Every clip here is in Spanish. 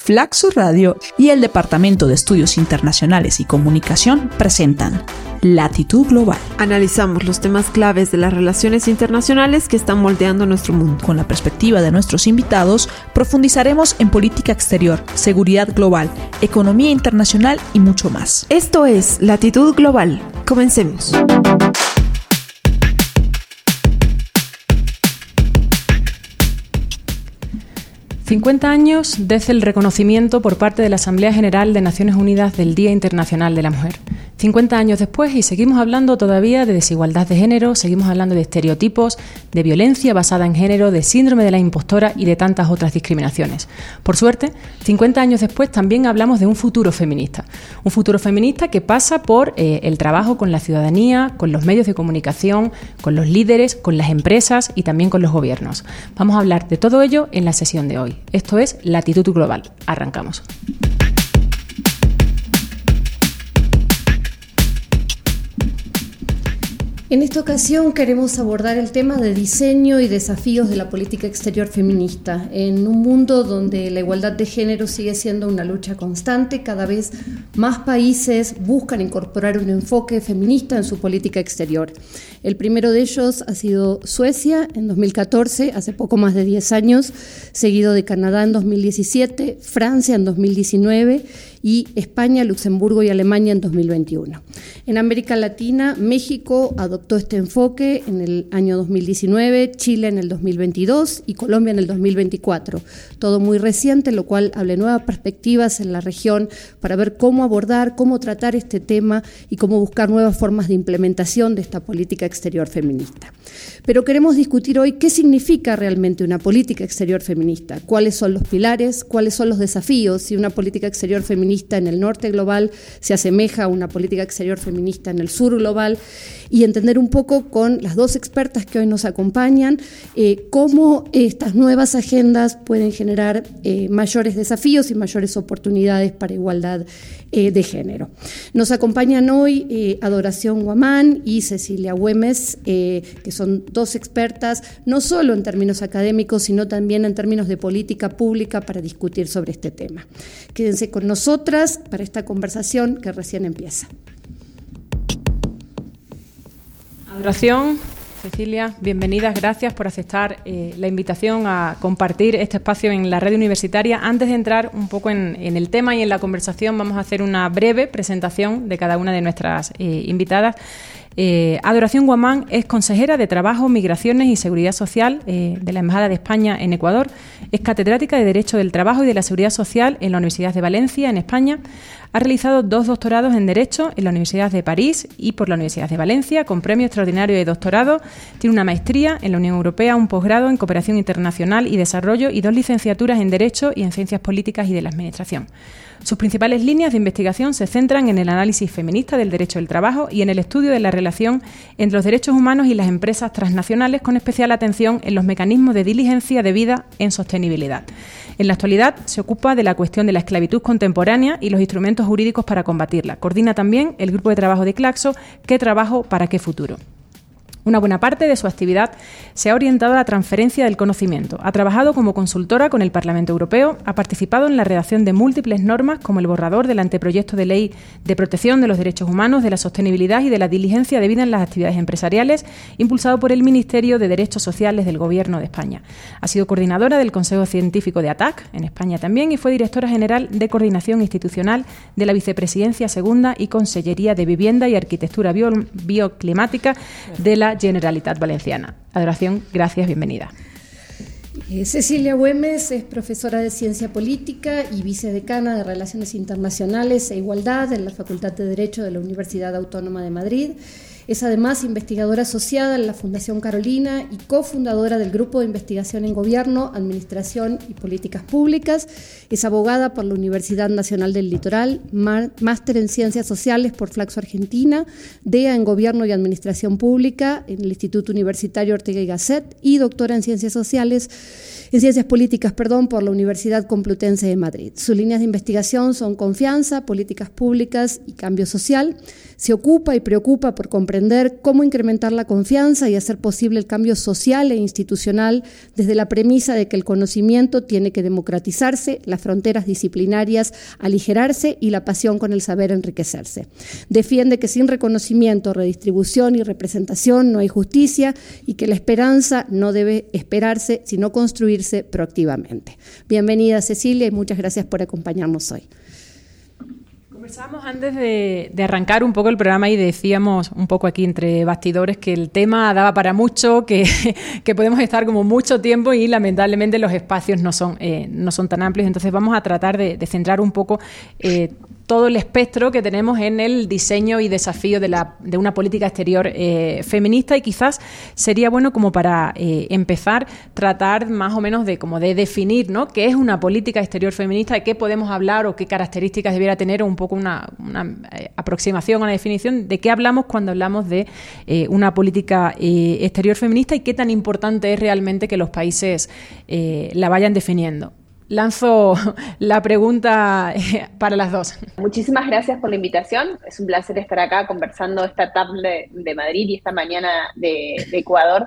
Flaxo Radio y el Departamento de Estudios Internacionales y Comunicación presentan Latitud Global. Analizamos los temas claves de las relaciones internacionales que están moldeando nuestro mundo. Con la perspectiva de nuestros invitados, profundizaremos en política exterior, seguridad global, economía internacional y mucho más. Esto es Latitud Global. Comencemos. $50 años desde el reconocimiento por parte de la Asamblea General de Naciones Unidas del Día Internacional de la Mujer. 50 años después y seguimos hablando todavía de desigualdad de género, seguimos hablando de estereotipos, de violencia basada en género, de síndrome de la impostora y de tantas otras discriminaciones. Por suerte, 50 años después también hablamos de un futuro feminista que pasa por el trabajo con la ciudadanía, con los medios de comunicación, con los líderes, con las empresas y también con los gobiernos. Vamos a hablar de todo ello en la sesión de hoy. Esto es Latitud Global. Arrancamos. En esta ocasión queremos abordar el tema de diseño y desafíos de la política exterior feminista. En un mundo donde la igualdad de género sigue siendo una lucha constante, cada vez más países buscan incorporar un enfoque feminista en su política exterior. El primero de ellos ha sido Suecia en 2014, hace poco más de 10 años, seguido de Canadá en 2017, Francia en 2019 y España, Luxemburgo y Alemania en 2021. En América Latina, México adoptó este enfoque en el año 2019, Chile en el 2022 y Colombia en el 2024. Todo muy reciente, lo cual abre nuevas perspectivas en la región para ver cómo abordar, cómo tratar este tema y cómo buscar nuevas formas de implementación de esta política exterior feminista. Pero queremos discutir hoy qué significa realmente una política exterior feminista, cuáles son los pilares, cuáles son los desafíos, si una política exterior feminista en el norte global se asemeja a una política exterior feminista en el sur global, y entender un poco con las dos expertas que hoy nos acompañan cómo estas nuevas agendas pueden generar mayores desafíos y mayores oportunidades para igualdad de género. Nos acompañan hoy Adoración Guamán y Cecilia Güemes, que son dos expertas no solo en términos académicos, sino también en términos de política pública para discutir sobre este tema. Quédense con nosotras para esta conversación que recién empieza. Adoración, Cecilia, bienvenidas, gracias por aceptar la invitación a compartir este espacio en la red universitaria. Antes de entrar un poco en el tema y en la conversación, vamos a hacer una breve presentación de cada una de nuestras invitadas. Adoración Guamán es consejera de Trabajo, Migraciones y Seguridad Social de la Embajada de España en Ecuador. Es catedrática de Derecho del Trabajo y de la Seguridad Social en la Universidad de Valencia, en España. Ha realizado 2 doctorados en Derecho en la Universidad de París y por la Universidad de Valencia, con premio extraordinario de doctorado. Tiene una maestría en la Unión Europea, un posgrado en Cooperación Internacional y Desarrollo y 2 licenciaturas en Derecho y en Ciencias Políticas y de la Administración. Sus principales líneas de investigación se centran en el análisis feminista del derecho del trabajo y en el estudio de la relación entre los derechos humanos y las empresas transnacionales, con especial atención en los mecanismos de diligencia debida en sostenibilidad. En la actualidad se ocupa de la cuestión de la esclavitud contemporánea y los instrumentos jurídicos para combatirla. Coordina también el grupo de trabajo de Claxo, ¿Qué trabajo para qué futuro? Una buena parte de su actividad se ha orientado a la transferencia del conocimiento. Ha trabajado como consultora con el Parlamento Europeo, ha participado en la redacción de múltiples normas como el borrador del anteproyecto de ley de protección de los derechos humanos, de la sostenibilidad y de la diligencia debida en las actividades empresariales, impulsado por el Ministerio de Derechos Sociales del Gobierno de España. Ha sido coordinadora del Consejo Científico de ATAC, en España también, y fue directora general de Coordinación Institucional de la Vicepresidencia Segunda y Consellería de Vivienda y Arquitectura Bioclimática de la Generalitat Valenciana. Adoración, gracias, bienvenida. Cecilia Güemes es profesora de Ciencia Política y vicedecana de Relaciones Internacionales e Igualdad en la Facultad de Derecho de la Universidad Autónoma de Madrid. Es además investigadora asociada en la Fundación Carolina y cofundadora del Grupo de Investigación en Gobierno, Administración y Políticas Públicas. Es abogada por la Universidad Nacional del Litoral, máster en Ciencias Sociales por Flaxo Argentina, DEA en Gobierno y Administración Pública en el Instituto Universitario Ortega y Gasset y doctora en Ciencias Políticas, por la Universidad Complutense de Madrid. Sus líneas de investigación son confianza, políticas públicas y cambio social. Se ocupa y preocupa por comprender entender cómo incrementar la confianza y hacer posible el cambio social e institucional desde la premisa de que el conocimiento tiene que democratizarse, las fronteras disciplinarias aligerarse y la pasión con el saber enriquecerse. Defiende que sin reconocimiento, redistribución y representación no hay justicia y que la esperanza no debe esperarse, sino construirse proactivamente. Bienvenida, Cecilia, y muchas gracias por acompañarnos hoy. Conversábamos antes de arrancar un poco el programa y decíamos un poco aquí entre bastidores que el tema daba para mucho, que podemos estar como mucho tiempo y lamentablemente los espacios no son tan amplios. Entonces vamos a tratar de centrar un poco todo el espectro que tenemos en el diseño y desafío de una política exterior feminista, y quizás sería bueno como para empezar tratar más o menos de definir, ¿no?, qué es una política exterior feminista, de qué podemos hablar o qué características debiera tener, o un poco una aproximación a la definición de qué hablamos cuando hablamos de una política exterior feminista y qué tan importante es realmente que los países la vayan definiendo. Lanzo la pregunta para las dos. Muchísimas gracias por la invitación. Es un placer estar acá conversando esta tarde de Madrid y esta mañana de Ecuador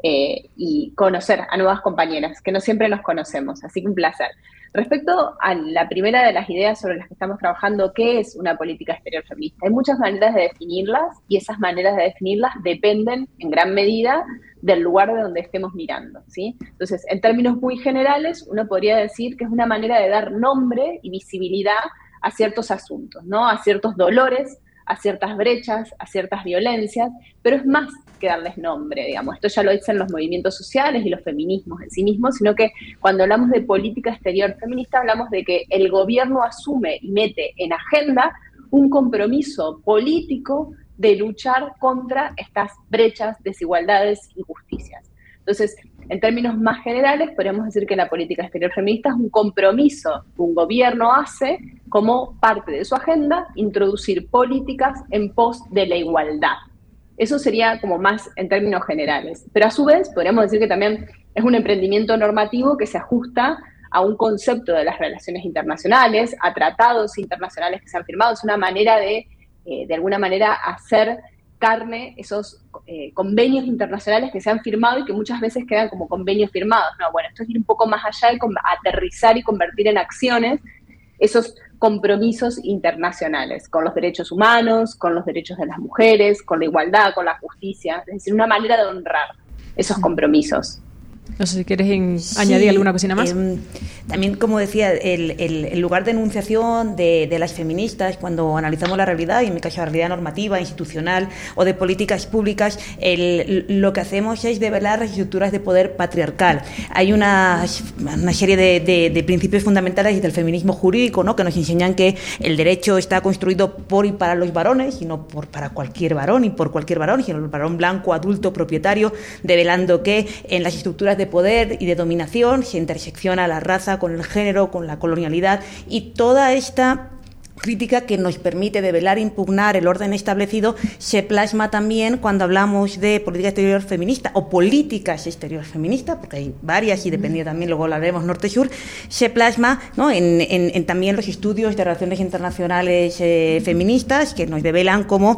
y conocer a nuevas compañeras, que no siempre nos conocemos, así que un placer. Respecto a la primera de las ideas sobre las que estamos trabajando, ¿qué es una política exterior feminista? Hay muchas maneras de definirlas y esas maneras de definirlas dependen en gran medida del lugar de donde estemos mirando, ¿sí? Entonces, en términos muy generales, uno podría decir que es una manera de dar nombre y visibilidad a ciertos asuntos, ¿no? A ciertos dolores, a ciertas brechas, a ciertas violencias, pero es más que darles nombre, digamos. Esto ya lo dicen los movimientos sociales y los feminismos en sí mismos, sino que cuando hablamos de política exterior feminista hablamos de que el gobierno asume y mete en agenda un compromiso político de luchar contra estas brechas, desigualdades, injusticias. Entonces, en términos más generales, podemos decir que la política exterior feminista es un compromiso que un gobierno hace como parte de su agenda, introducir políticas en pos de la igualdad. Eso sería como más en términos generales. Pero a su vez, podríamos decir que también es un emprendimiento normativo que se ajusta a un concepto de las relaciones internacionales, a tratados internacionales que se han firmado. Es una manera de alguna manera hacer carne esos convenios internacionales que se han firmado y que muchas veces quedan como convenios firmados. No, bueno, esto es ir un poco más allá y aterrizar y convertir en acciones esos compromisos internacionales con los derechos humanos, con los derechos de las mujeres, con la igualdad, con la justicia. Es decir, una manera de honrar esos compromisos. No sé si quieres añadir alguna cosina más. También, como decía, el lugar de enunciación de las feministas, cuando analizamos la realidad, y en mi caso la realidad normativa, institucional o de políticas públicas, lo que hacemos es develar las estructuras de poder patriarcal. Hay una serie de principios fundamentales del feminismo jurídico, ¿no?, que nos enseñan que el derecho está construido por y para los varones, y no para cualquier varón y por cualquier varón, sino el varón blanco, adulto, propietario, develando que en las estructuras de poder y de dominación se intersecciona la raza con el género, con la colonialidad, y toda esta crítica que nos permite develar e impugnar el orden establecido se plasma también cuando hablamos de política exterior feminista o políticas exterior feministas, porque hay varias y depende también, luego hablaremos norte-sur, se plasma, ¿no?, en también los estudios de relaciones internacionales feministas, que nos develan cómo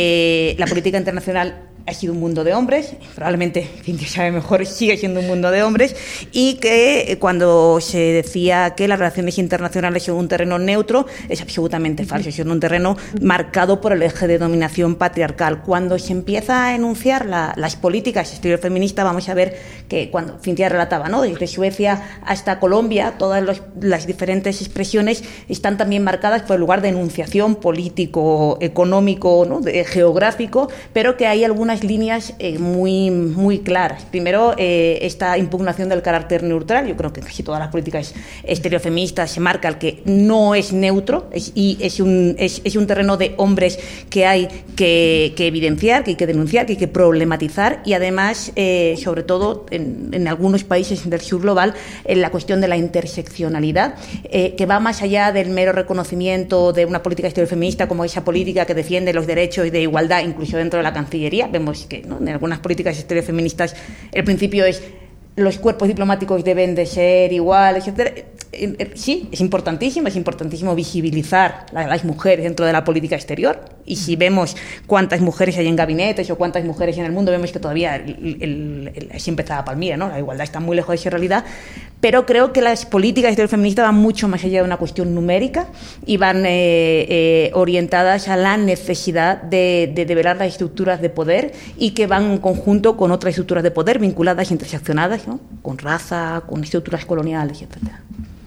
la política internacional ha sido un mundo de hombres, probablemente, quien sabe mejor, sigue siendo un mundo de hombres, y que cuando se decía que las relaciones internacionales son un terreno neutro, es absolutamente falso, son un terreno marcado por el eje de dominación patriarcal. Cuando se empieza a enunciar las políticas exterior feministas, vamos a ver que, cuando Cintia relataba, ¿no?, desde Suecia hasta Colombia, todas las diferentes expresiones están también marcadas por el lugar de enunciación político, económico, ¿no?, geográfico, pero que hay algunas líneas muy, muy claras. Primero, esta impugnación del carácter neutral. Yo creo que casi todas las políticas exterior feministas se marca el que no es neutro, y es un terreno de hombres que hay que evidenciar, que hay que denunciar, que hay que problematizar, y además, sobre todo en algunos países del sur global, en la cuestión de la interseccionalidad, que va más allá del mero reconocimiento de una política exterior feminista como esa política que defiende los derechos de igualdad, incluso dentro de la Cancillería. Vemos que, ¿no?, en algunas políticas exterior feministas el principio es los cuerpos diplomáticos deben de ser iguales, etc. sí, es importantísimo visibilizar a las mujeres dentro de la política exterior, y si vemos cuántas mujeres hay en gabinetes o cuántas mujeres hay en el mundo, vemos que todavía siempre está la palmilla, ¿no? La igualdad está muy lejos de ser realidad, pero creo que las políticas exterior feministas van mucho más allá de una cuestión numérica y van orientadas a la necesidad de develar las estructuras de poder, y que van en conjunto con otras estructuras de poder vinculadas, interseccionadas, ¿no? Con raza, con estructuras coloniales, etcétera.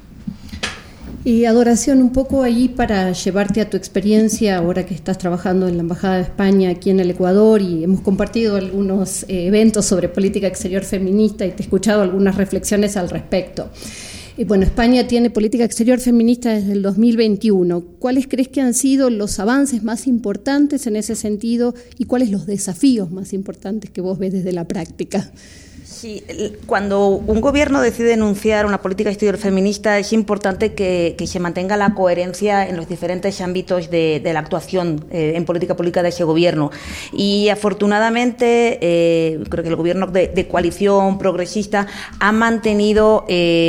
Y Adoración, un poco ahí para llevarte a tu experiencia ahora que estás trabajando en la Embajada de España aquí en el Ecuador, y hemos compartido algunos eventos sobre política exterior feminista y te he escuchado algunas reflexiones al respecto. Y bueno, España tiene política exterior feminista desde el 2021. ¿Cuáles crees que han sido los avances más importantes en ese sentido y cuáles los desafíos más importantes que vos ves desde la práctica? Sí, cuando un gobierno decide enunciar una política exterior feminista, es importante que se mantenga la coherencia en los diferentes ámbitos de la actuación en política pública de ese gobierno. Y afortunadamente, creo que el gobierno de coalición progresista ha mantenido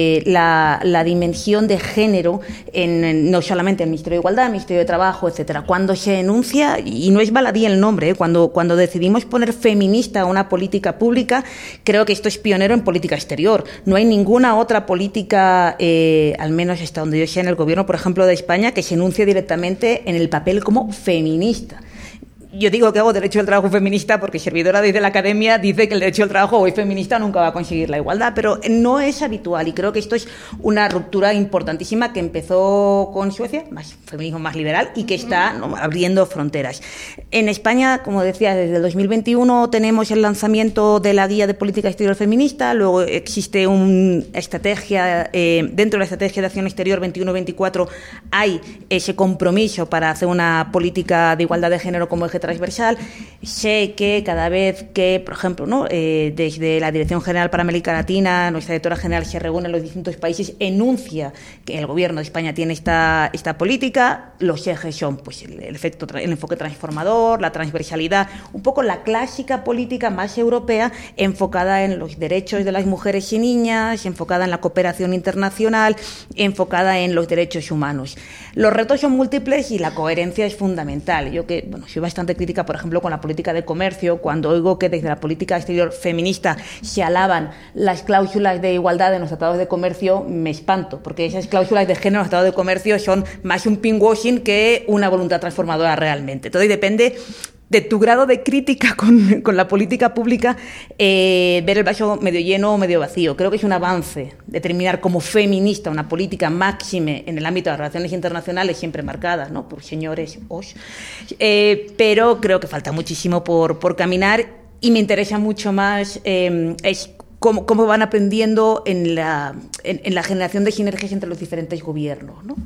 la dimensión de género no solamente en el Ministerio de Igualdad, el Ministerio de Trabajo, etcétera. Cuando se enuncia, y no es baladí el nombre, cuando decidimos poner feminista a una política pública, creo que esto es pionero en política exterior. No hay ninguna otra política, al menos hasta donde yo sé, en el gobierno, por ejemplo, de España, que se enuncie directamente en el papel como feminista. Yo digo que hago derecho al trabajo feminista porque servidora desde la academia dice que el derecho al trabajo hoy feminista nunca va a conseguir la igualdad, pero no es habitual, y creo que esto es una ruptura importantísima que empezó con Suecia, feminismo más liberal, y que está abriendo fronteras. En España, como decía, desde el 2021 tenemos el lanzamiento de la Guía de Política Exterior Feminista, luego existe una estrategia, dentro de la Estrategia de Acción Exterior 21-24 hay ese compromiso para hacer una política de igualdad de género como eje transversal. Sé que cada vez que, por ejemplo, desde la Dirección General para América Latina, nuestra directora general se reúne en los distintos países, enuncia que el gobierno de España tiene esta política. Los ejes son pues el enfoque transformador, la transversalidad, un poco la clásica política más europea, enfocada en los derechos de las mujeres y niñas, enfocada en la cooperación internacional, enfocada en los derechos humanos. Los retos son múltiples y la coherencia es fundamental. Yo soy bastante crítica, por ejemplo, con la política de comercio. Cuando oigo que desde la política exterior feminista se alaban las cláusulas de igualdad en los tratados de comercio, me espanto, porque esas cláusulas de género en los tratados de comercio son más un pinkwashing que una voluntad transformadora realmente. Entonces depende de tu grado de crítica con la política pública, ver el vaso medio lleno o medio vacío. Creo que es un avance determinar como feminista una política máxime en el ámbito de las relaciones internacionales, siempre marcadas, ¿no?, por señores os, pero creo que falta muchísimo por caminar, y me interesa mucho más es cómo van aprendiendo en la generación de sinergias entre los diferentes gobiernos, ¿no?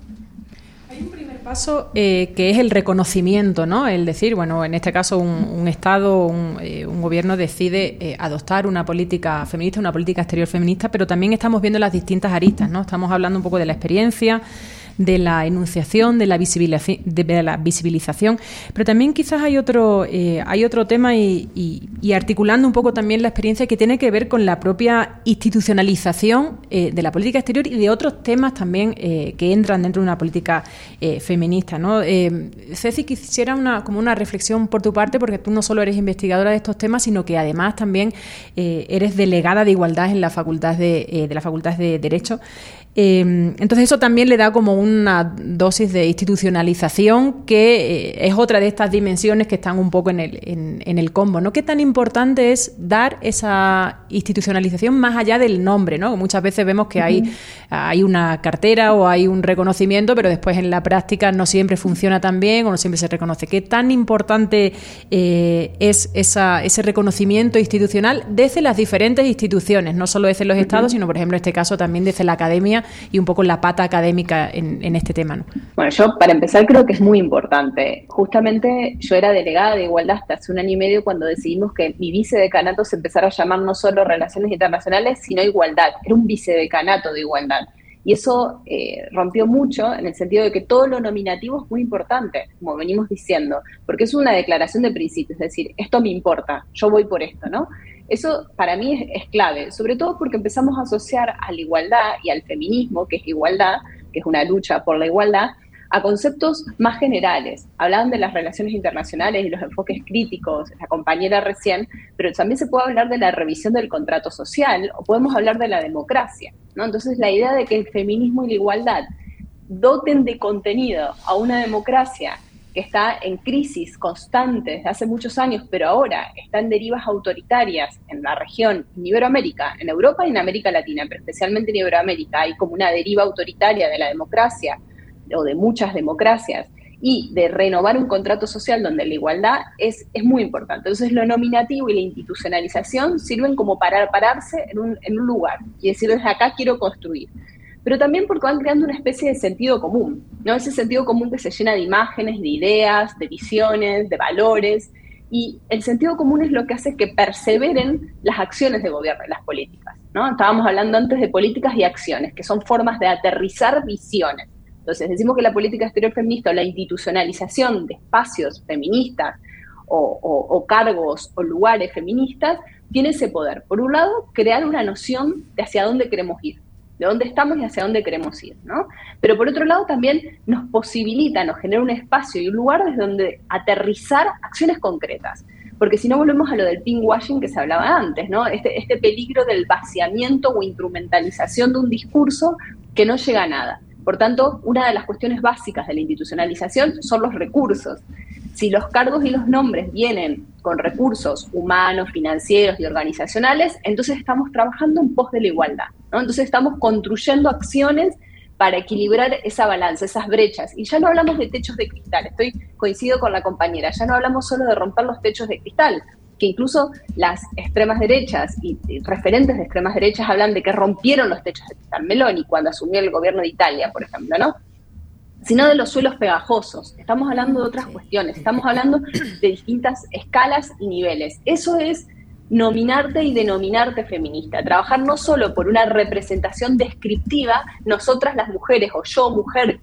Paso que es el reconocimiento, ¿no? El decir, bueno, en este caso un Estado, un gobierno decide adoptar una política feminista, una política exterior feminista, pero también estamos viendo las distintas aristas, ¿no? Estamos hablando un poco de la experiencia, de la enunciación, de la visibilización, pero también quizás hay otro tema y articulando un poco también la experiencia que tiene que ver con la propia institucionalización de la política exterior y de otros temas también que entran dentro de una política feminista, ¿no? Ceci, quisiera como una reflexión por tu parte, porque tú no solo eres investigadora de estos temas, sino que además también eres delegada de igualdad en la Facultad de Derecho. Entonces eso también le da como una dosis de institucionalización que es otra de estas dimensiones que están un poco en el combo, ¿no? ¿Qué tan importante es dar esa institucionalización más allá del nombre, ¿no? Muchas veces vemos que hay una cartera o hay un reconocimiento, pero después en la práctica no siempre funciona tan bien o no siempre se reconoce. ¿Qué tan importante es ese reconocimiento institucional desde las diferentes instituciones, no solo desde los estados, sino, por ejemplo, en este caso también desde la academia y un poco la pata académica en este tema, ¿no? Bueno, yo para empezar creo que es muy importante. Justamente yo era delegada de igualdad hasta hace 1 año y medio cuando decidimos que mi vicedecanato se empezara a llamar no solo Relaciones Internacionales, sino Igualdad. Era un vicedecanato de igualdad. Y eso rompió mucho en el sentido de que todo lo nominativo es muy importante, como venimos diciendo, porque es una declaración de principios, es decir, esto me importa, yo voy por esto, ¿no? Eso para mí es clave, sobre todo porque empezamos a asociar a la igualdad y al feminismo, que es igualdad, que es una lucha por la igualdad, a conceptos más generales. Hablaban de las relaciones internacionales y los enfoques críticos, la compañera recién, pero también se puede hablar de la revisión del contrato social o podemos hablar de la democracia, ¿no? Entonces la idea de que el feminismo y la igualdad doten de contenido a una democracia que está en crisis constante desde hace muchos años, pero ahora está en derivas autoritarias en la región, en Iberoamérica, en Europa y en América Latina, pero especialmente en Iberoamérica, hay como una deriva autoritaria de la democracia, o de muchas democracias, y de renovar un contrato social donde la igualdad es muy importante. Entonces lo nominativo y la institucionalización sirven como para pararse en un lugar y decir, desde acá quiero construir. Pero también porque van creando una especie de sentido común, ¿no? Ese sentido común que se llena de imágenes, de ideas, de visiones, de valores, y el sentido común es lo que hace que perseveren las acciones de gobierno y las políticas, ¿no? Estábamos hablando antes de políticas y acciones, que son formas de aterrizar visiones. Entonces, decimos que la política exterior feminista o la institucionalización de espacios feministas o cargos o lugares feministas tiene ese poder. Por un lado, crear una noción de hacia dónde queremos ir, de dónde estamos y hacia dónde queremos ir, ¿no? Pero por otro lado también nos posibilita, nos genera un espacio y un lugar desde donde aterrizar acciones concretas. Porque si no volvemos a lo del pinkwashing que se hablaba antes, ¿no? Este peligro del vaciamiento o instrumentalización de un discurso que no llega a nada. Por tanto, una de las cuestiones básicas de la institucionalización son los recursos. Si los cargos y los nombres vienen con recursos humanos, financieros y organizacionales, entonces estamos trabajando en pos de la igualdad, ¿no? Entonces estamos construyendo acciones para equilibrar esa balanza, esas brechas. Y ya no hablamos de techos de cristal, coincido con la compañera, ya no hablamos solo de romper los techos de cristal, que incluso las extremas derechas y referentes de extremas derechas hablan de que rompieron los techos de cristal. Meloni, cuando asumió el gobierno de Italia, por ejemplo, ¿no? Sino de los suelos pegajosos. Estamos hablando de otras cuestiones, estamos hablando de distintas escalas y niveles. Eso es nominarte y denominarte feminista, trabajar no solo por una representación descriptiva, nosotras las mujeres, o yo mujer,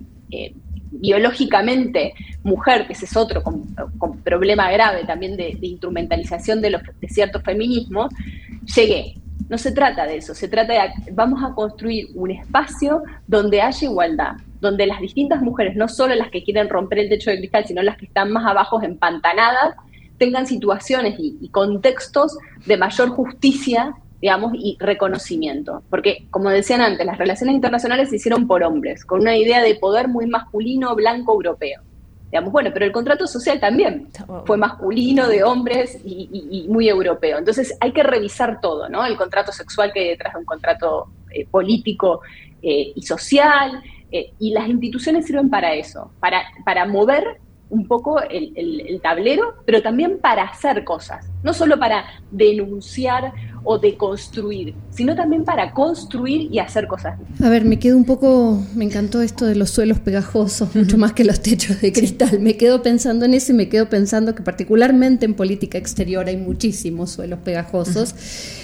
biológicamente mujer, que ese es otro con problema grave también de instrumentalización de ciertos feminismos, llegué. No se trata de eso, se trata de vamos a construir un espacio donde haya igualdad, donde las distintas mujeres, no solo las que quieren romper el techo de cristal, sino las que están más abajo empantanadas, tengan situaciones y contextos de mayor justicia, digamos, y reconocimiento. Porque, como decían antes, las relaciones internacionales se hicieron por hombres, con una idea de poder muy masculino, blanco, europeo. Digamos, bueno, pero el contrato social también fue masculino, de hombres y muy europeo. Entonces hay que revisar todo, ¿no? El contrato sexual que hay detrás de un contrato político y social, y las instituciones sirven para eso, para mover un poco el tablero, pero también para hacer cosas, no solo para denunciar o deconstruir, sino también para construir y hacer cosas. A ver, me encantó esto de los suelos pegajosos, mucho más que los techos de cristal. Me quedo pensando en eso y me quedo pensando que particularmente en política exterior hay muchísimos suelos pegajosos.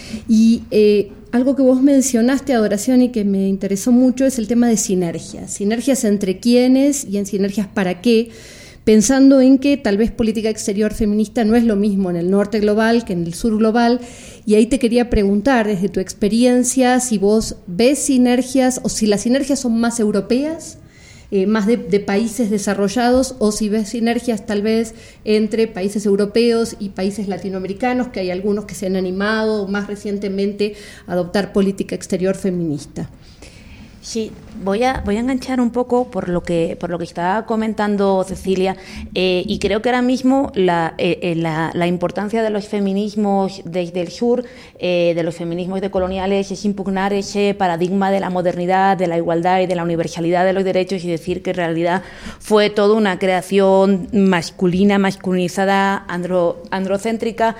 Y algo que vos mencionaste, Adoración, y que me interesó mucho es el tema de sinergias entre quiénes y en sinergias para qué, pensando en que tal vez política exterior feminista no es lo mismo en el norte global que en el sur global, y ahí te quería preguntar, desde tu experiencia, si vos ves sinergias o si las sinergias son más europeas, más de países desarrollados, o si ves sinergias tal vez entre países europeos y países latinoamericanos, que hay algunos que se han animado más recientemente a adoptar política exterior feminista. Sí, voy a enganchar un poco por lo que estaba comentando Cecilia, y creo que ahora mismo la importancia de los feminismos desde el sur, de los feminismos decoloniales, es impugnar ese paradigma de la modernidad, de la igualdad y de la universalidad de los derechos, y decir que en realidad fue toda una creación masculina, masculinizada, androcéntrica,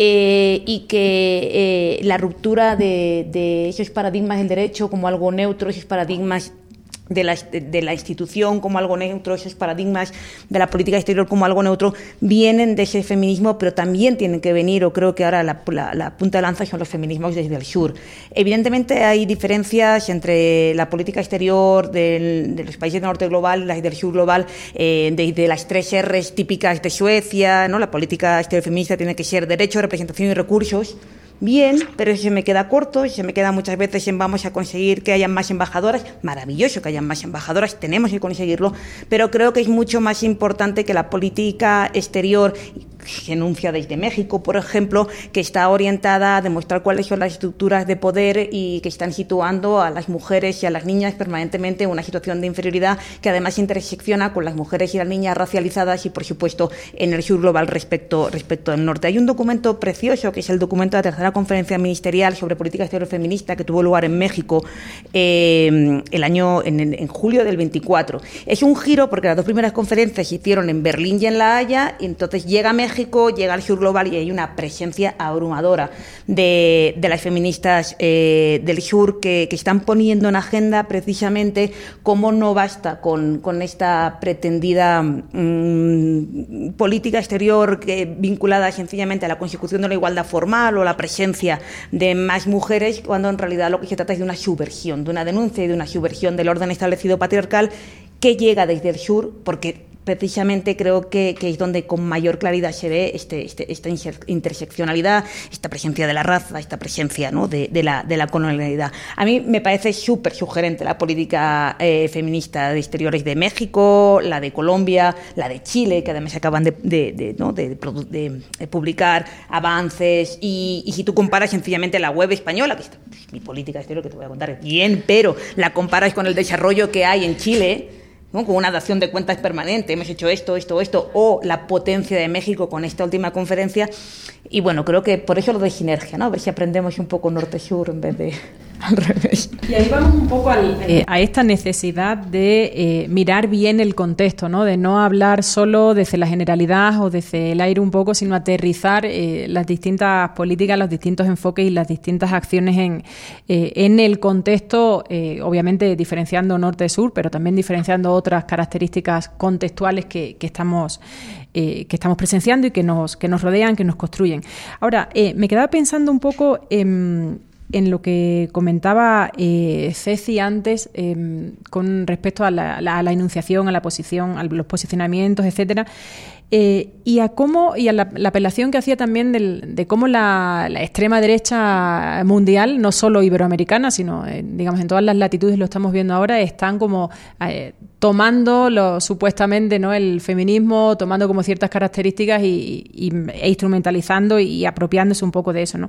y que la ruptura de esos paradigmas del derecho como algo neutro, esos paradigmas de la institución como algo neutro, esos paradigmas de la política exterior como algo neutro, vienen de ese feminismo, pero también tienen que venir, o creo que ahora la punta de lanza son los feminismos desde el sur. Evidentemente hay diferencias entre la política exterior de los países del norte global y las del sur global, desde las 3 R's típicas de Suecia, ¿no? La política exterior feminista tiene que ser derecho, representación y recursos, bien, pero se me queda corto, se me queda muchas veces en vamos a conseguir que hayan más embajadoras, maravilloso que hayan más embajadoras, tenemos que conseguirlo, pero creo que es mucho más importante que la política exterior que enuncia desde México, por ejemplo, que está orientada a demostrar cuáles son las estructuras de poder y que están situando a las mujeres y a las niñas permanentemente en una situación de inferioridad que además intersecciona con las mujeres y las niñas racializadas y, por supuesto, en el sur global respecto del norte. Hay un documento precioso que es el documento de la tercera conferencia ministerial sobre política exterior feminista que tuvo lugar en México en julio del 24. Es un giro porque las dos primeras conferencias se hicieron en Berlín y en La Haya, y entonces llega México, llega al sur global y hay una presencia abrumadora de las feministas del sur que están poniendo en agenda precisamente cómo no basta con esta pretendida política exterior vinculada sencillamente a la consecución de la igualdad formal o la presencia de más mujeres, cuando en realidad lo que se trata es de una subversión, de una denuncia y de una subversión del orden establecido patriarcal que llega desde el sur, porque precisamente creo que es donde con mayor claridad se ve esta interseccionalidad, esta presencia de la raza, esta presencia, ¿no?, de la colonialidad. A mí me parece súper sugerente la política feminista de exteriores de México, la de Colombia, la de Chile, que además acaban de publicar avances, y si tú comparas sencillamente la web española, que es mi política exterior que te voy a contar bien, pero la comparas con el desarrollo que hay en Chile, ¿no?, con una dación de cuentas permanente, hemos hecho esto, o la potencia de México con esta última conferencia. Y bueno, creo que por eso lo de sinergia, ¿no? A ver si aprendemos un poco norte-sur en vez de al revés. Y ahí vamos un poco a esta necesidad de mirar bien el contexto, ¿no? De no hablar solo desde la generalidad o desde el aire un poco, sino aterrizar las distintas políticas, los distintos enfoques y las distintas acciones en el contexto, obviamente diferenciando norte-sur, pero también diferenciando otras características contextuales que estamos presenciando y que nos rodean, que nos construyen. Ahora, me quedaba pensando un poco en lo que comentaba Ceci antes con respecto a la enunciación, a la posición, a los posicionamientos, etcétera, y a la apelación que hacía también de cómo la extrema derecha mundial, no solo iberoamericana, sino digamos en todas las latitudes, lo estamos viendo ahora, están como tomando supuestamente, ¿no?, el feminismo, tomando como ciertas características e instrumentalizando y apropiándose un poco de eso, ¿no?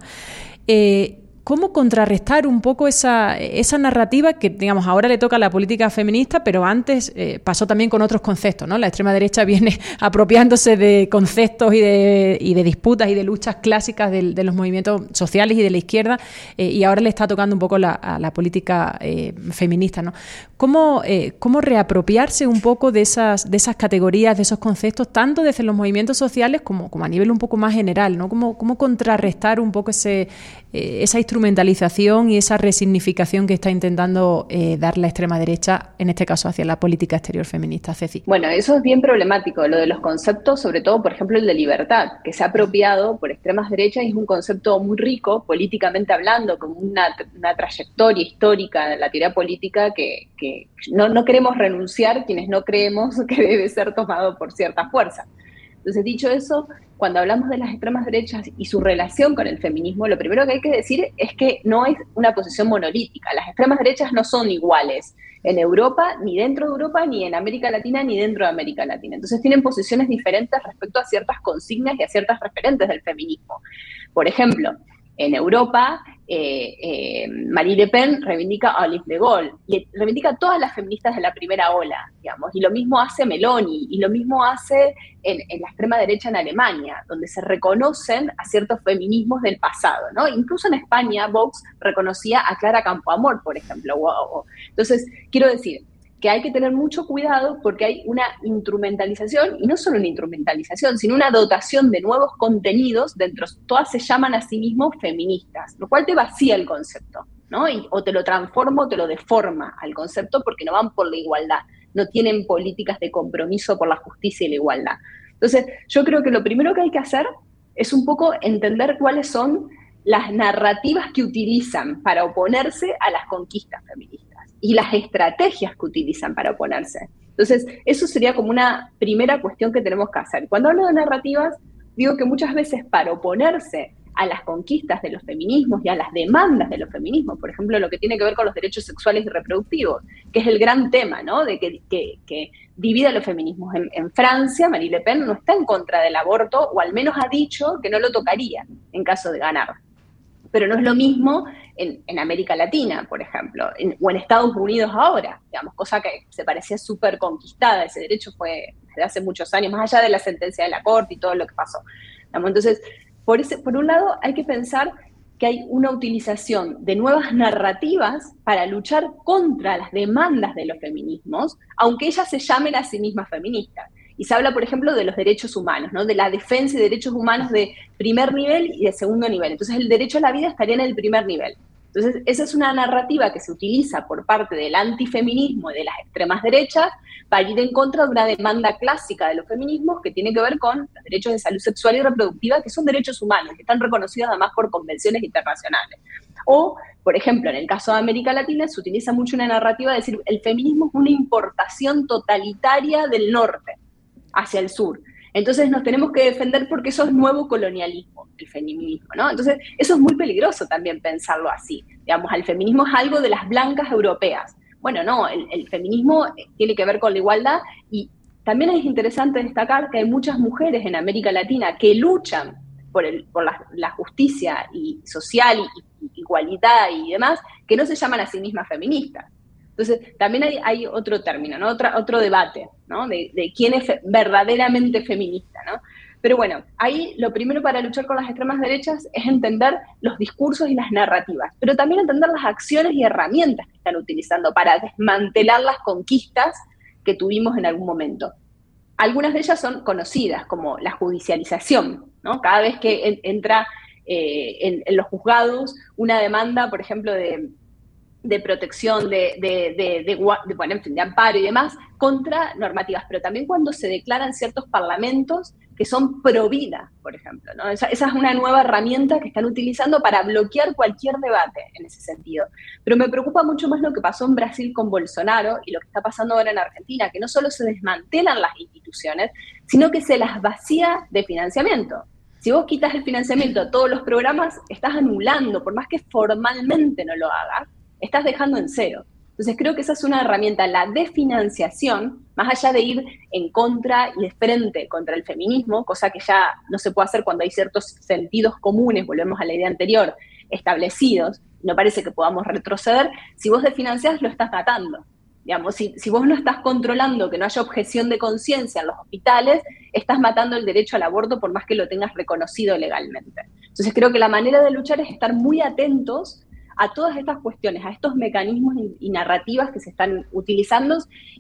¿Cómo contrarrestar un poco esa narrativa que, digamos, ahora le toca a la política feminista, pero antes pasó también con otros conceptos, ¿no? La extrema derecha viene apropiándose de conceptos y de disputas y de luchas clásicas de los movimientos sociales y de la izquierda, y ahora le está tocando un poco a la política feminista, ¿no? ¿Cómo reapropiarse un poco de esas categorías, de esos conceptos, tanto desde los movimientos sociales como a nivel un poco más general, ¿no? ¿Cómo contrarrestar un poco esa instrumentalización y esa resignificación que está intentando dar la extrema derecha, en este caso hacia la política exterior feminista? Ceci. Bueno, eso es bien problemático, lo de los conceptos, sobre todo, por ejemplo, el de libertad, que se ha apropiado por extremas derechas y es un concepto muy rico, políticamente hablando, con una trayectoria histórica de la teoría política que no queremos renunciar quienes no creemos que debe ser tomado por cierta fuerza. Entonces, dicho eso, cuando hablamos de las extremas derechas y su relación con el feminismo, lo primero que hay que decir es que no es una posición monolítica. Las extremas derechas no son iguales en Europa, ni dentro de Europa, ni en América Latina, ni dentro de América Latina. Entonces tienen posiciones diferentes respecto a ciertas consignas y a ciertas referentes del feminismo. Por ejemplo, en Europa, Marine Le Pen reivindica a Olive de Gaulle, y reivindica a todas las feministas de la primera ola, digamos, y lo mismo hace Meloni, y lo mismo hace en la extrema derecha en Alemania, donde se reconocen a ciertos feminismos del pasado, ¿no? Incluso en España, Vox reconocía a Clara Campoamor, por ejemplo. Entonces, quiero decir que hay que tener mucho cuidado porque hay una instrumentalización, y no solo una instrumentalización, sino una dotación de nuevos contenidos dentro, todas se llaman a sí mismos feministas, lo cual te vacía el concepto, ¿no? O te lo transforma o te lo deforma al concepto porque no van por la igualdad, no tienen políticas de compromiso por la justicia y la igualdad. Entonces, yo creo que lo primero que hay que hacer es un poco entender cuáles son las narrativas que utilizan para oponerse a las conquistas feministas y las estrategias que utilizan para oponerse. Entonces, eso sería como una primera cuestión que tenemos que hacer. Cuando hablo de narrativas, digo que muchas veces para oponerse a las conquistas de los feminismos y a las demandas de los feminismos, por ejemplo, lo que tiene que ver con los derechos sexuales y reproductivos, que es el gran tema, ¿no? De que divide a los feminismos. En Francia, Marine Le Pen no está en contra del aborto, o al menos ha dicho que no lo tocaría en caso de ganar. Pero no es lo mismo en América Latina, por ejemplo, o en Estados Unidos ahora, digamos, cosa que se parecía súper conquistada. Ese derecho fue desde hace muchos años, más allá de la sentencia de la Corte y todo lo que pasó. Digamos, entonces, por un lado, hay que pensar que hay una utilización de nuevas narrativas para luchar contra las demandas de los feminismos, aunque ellas se llamen a sí mismas feministas. Y se habla, por ejemplo, de los derechos humanos, ¿no? De la defensa de derechos humanos de primer nivel y de segundo nivel. Entonces, el derecho a la vida estaría en el primer nivel. Entonces, esa es una narrativa que se utiliza por parte del antifeminismo y de las extremas derechas para ir en contra de una demanda clásica de los feminismos que tiene que ver con los derechos de salud sexual y reproductiva, que son derechos humanos, que están reconocidos además por convenciones internacionales. O, por ejemplo, en el caso de América Latina se utiliza mucho una narrativa de decir el feminismo es una importación totalitaria del norte hacia el sur. Entonces nos tenemos que defender porque eso es nuevo colonialismo, el feminismo, ¿no? Entonces eso es muy peligroso también pensarlo así. Digamos, el feminismo es algo de las blancas europeas. Bueno, no, el feminismo tiene que ver con la igualdad y también es interesante destacar que hay muchas mujeres en América Latina que luchan por la justicia y social y igualdad y demás, que no se llaman a sí mismas feministas. Entonces, también hay otro término, ¿no? Otro debate, ¿no? De quién es verdaderamente feminista, ¿no? Pero bueno, ahí lo primero para luchar con las extremas derechas es entender los discursos y las narrativas, pero también entender las acciones y herramientas que están utilizando para desmantelar las conquistas que tuvimos en algún momento. Algunas de ellas son conocidas, como la judicialización, ¿no? Cada vez que entra en los juzgados una demanda, por ejemplo, de protección, bueno, en fin, de amparo y demás, contra normativas, pero también cuando se declaran ciertos parlamentos que son pro vida, por ejemplo, ¿no? Esa es una nueva herramienta que están utilizando para bloquear cualquier debate en ese sentido. Pero me preocupa mucho más lo que pasó en Brasil con Bolsonaro y lo que está pasando ahora en Argentina, que no solo se desmantelan las instituciones, sino que se las vacía de financiamiento. Si vos quitas el financiamiento a todos los programas, estás anulando, por más que formalmente no lo hagas, estás dejando en cero. Entonces creo que esa es una herramienta, la desfinanciación, más allá de ir en contra y de frente contra el feminismo, cosa que ya no se puede hacer cuando hay ciertos sentidos comunes, volvemos a la idea anterior, establecidos, no parece que podamos retroceder. Si vos desfinanciás, lo estás matando. Digamos, si vos no estás controlando que no haya objeción de conciencia en los hospitales, estás matando el derecho al aborto por más que lo tengas reconocido legalmente. Entonces creo que la manera de luchar es estar muy atentos a todas estas cuestiones, a estos mecanismos y narrativas que se están utilizando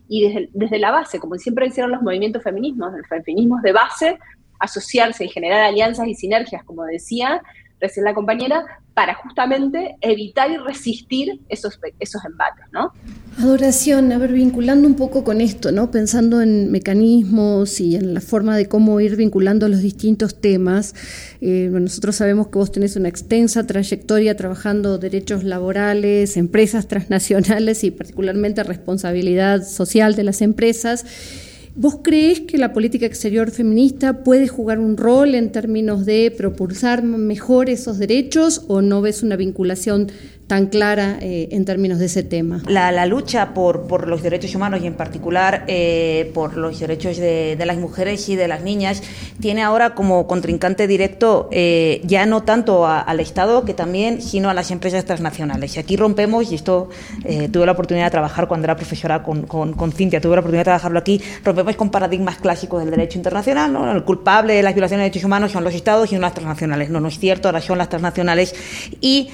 y desde la base, como siempre hicieron los movimientos feminismos de base, asociarse y generar alianzas y sinergias, como decía recién la compañera, para justamente evitar y resistir esos embates, ¿no? Adoración, a ver, vinculando un poco con esto, ¿no? Pensando en mecanismos y en la forma de cómo ir vinculando los distintos temas. Nosotros sabemos que vos tenés una extensa trayectoria trabajando derechos laborales, empresas transnacionales y particularmente responsabilidad social de las empresas. ¿Vos creés que la política exterior feminista puede jugar un rol en términos de propulsar mejor esos derechos o no ves una vinculación tan clara en términos de ese tema? La lucha por los derechos humanos y en particular por los derechos de las mujeres y de las niñas tiene ahora como contrincante directo ya no tanto al Estado que también, sino a las empresas transnacionales. Y aquí rompemos, y esto tuve la oportunidad de trabajar cuando era profesora con Cintia, tuve la oportunidad de trabajarlo aquí, rompemos con paradigmas clásicos del derecho internacional, ¿no? El culpable de las violaciones de derechos humanos son los Estados y no las transnacionales. No es cierto, ahora son las transnacionales. Y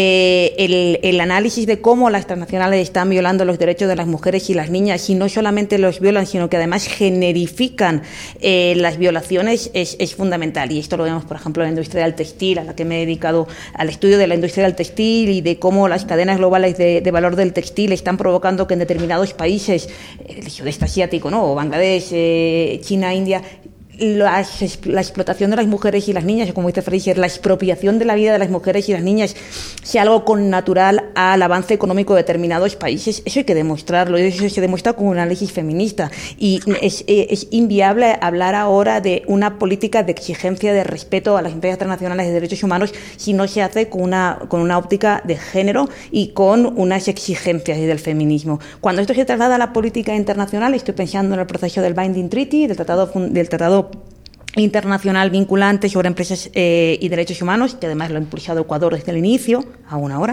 el análisis de cómo las transnacionales están violando los derechos de las mujeres y las niñas, y no solamente los violan, sino que además generifican las violaciones, es fundamental. Y esto lo vemos, por ejemplo, en la industria del textil, a la que me he dedicado al estudio de la industria del textil y de cómo las cadenas globales de valor del textil están provocando que en determinados países, el sudeste asiático, ¿no? O Bangladesh, China, India, la explotación de las mujeres y las niñas, o como dice Fraser, la expropiación de la vida de las mujeres y las niñas sea algo connatural al avance económico de determinados países. Eso hay que demostrarlo, y eso se demuestra con un análisis feminista. Y es inviable hablar ahora de una política de exigencia de respeto a las empresas transnacionales de derechos humanos si no se hace con una óptica de género y con unas exigencias del feminismo. Cuando esto se traslada a la política internacional, estoy pensando en el proceso del Binding Treaty, del tratado internacional vinculante sobre empresas y derechos humanos, que además lo ha impulsado Ecuador desde el inicio, aún ahora.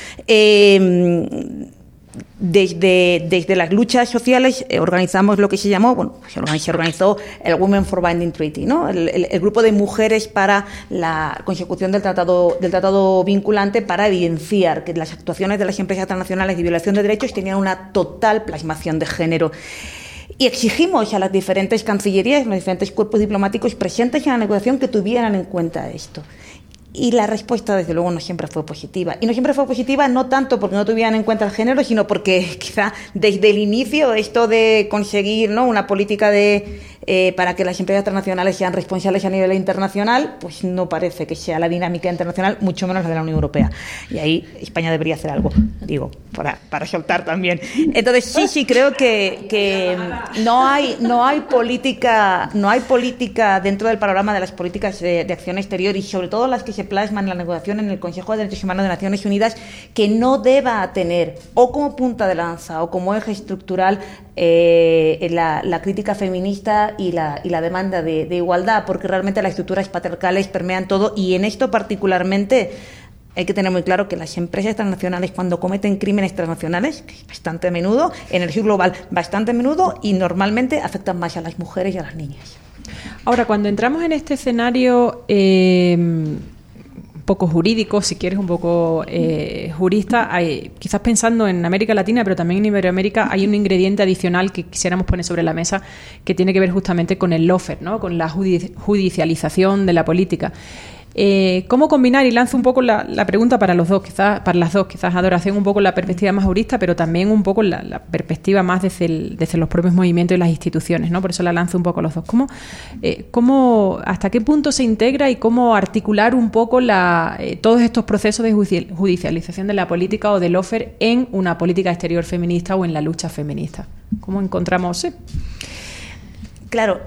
Desde las luchas sociales organizamos lo que se llamó, se organizó el Women for Binding Treaty, ¿no? El grupo de mujeres para la consecución del tratado vinculante, para evidenciar que las actuaciones de las empresas transnacionales de violación de derechos tenían una total plasmación de género. Y exigimos a las diferentes cancillerías, a los diferentes cuerpos diplomáticos presentes en la negociación que tuvieran en cuenta esto. Y la respuesta, desde luego, no siempre fue positiva. Y no siempre fue positiva no tanto porque no tuvieran en cuenta el género, sino porque quizá desde el inicio esto de conseguir, ¿no?, una política para que las empresas transnacionales sean responsables a nivel internacional, pues no parece que sea la dinámica internacional, mucho menos la de la Unión Europea. Y ahí España debería hacer algo, digo, para soltar también. Entonces sí creo que no hay política dentro del panorama de las políticas de acción exterior, y sobre todo las que se plasman en la negociación en el Consejo de Derechos Humanos de Naciones Unidas, que no deba tener o como punta de lanza o como eje estructural la crítica feminista y la demanda de igualdad, porque realmente las estructuras patriarcales permean todo, y en esto particularmente hay que tener muy claro que las empresas transnacionales, cuando cometen crímenes transnacionales, que es bastante a menudo, en el sur global bastante a menudo, y normalmente afectan más a las mujeres y a las niñas. Ahora, cuando entramos en este escenario un poco jurídico, si quieres, un poco jurista, quizás pensando en América Latina, pero también en Iberoamérica, hay un ingrediente adicional que quisiéramos poner sobre la mesa, que tiene que ver justamente con el lawfare, ¿no?, con la judicialización de la política. ¿Cómo combinar? Y lanzo un poco la pregunta para las dos, quizás Adoración, un poco la perspectiva más jurista, pero también un poco la perspectiva más desde los propios movimientos y las instituciones, ¿no? Por eso la lanzo un poco a los dos. ¿Hasta qué punto se integra y cómo articular un poco todos estos procesos de judicialización de la política o del lawfare en una política exterior feminista o en la lucha feminista? ¿Cómo encontramos? Sí. Claro,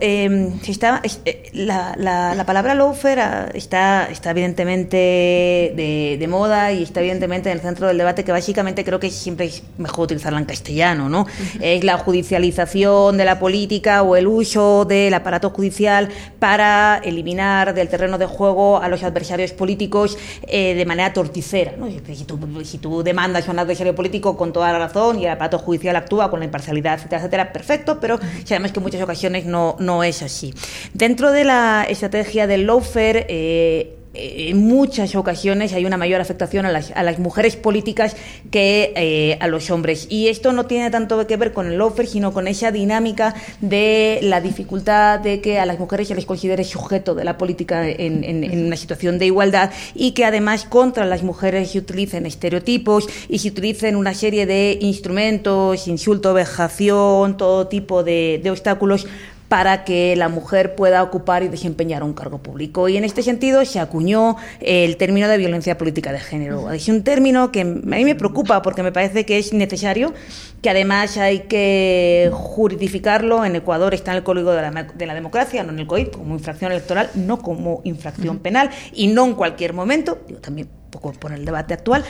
la palabra lawfare está evidentemente de moda, y está evidentemente en el centro del debate, que básicamente creo que siempre es mejor utilizarla en castellano, ¿no? Uh-huh. Es la judicialización de la política o el uso del aparato judicial para eliminar del terreno de juego a los adversarios políticos de manera torticera, ¿no? Si tú demandas a un adversario político con toda la razón y el aparato judicial actúa con la imparcialidad, etcétera, etcétera, perfecto, pero sabemos que en muchas ocasiones no es así. Dentro de la estrategia del lawfare, en muchas ocasiones hay una mayor afectación a las mujeres políticas que a los hombres, y esto no tiene tanto que ver con el lawfare, sino con esa dinámica de la dificultad de que a las mujeres se les considere sujeto de la política en una situación de igualdad, y que además contra las mujeres se utilicen estereotipos y se utilicen una serie de instrumentos, insulto, vejación, todo tipo de obstáculos para que la mujer pueda ocupar y desempeñar un cargo público. Y en este sentido se acuñó el término de violencia política de género. Es un término que a mí me preocupa, porque me parece que es necesario, que además hay que juridificarlo. En Ecuador está en el Código de la Democracia, no en el COIP, como infracción electoral, no como infracción penal, y no en cualquier momento, también un poco por el debate actual,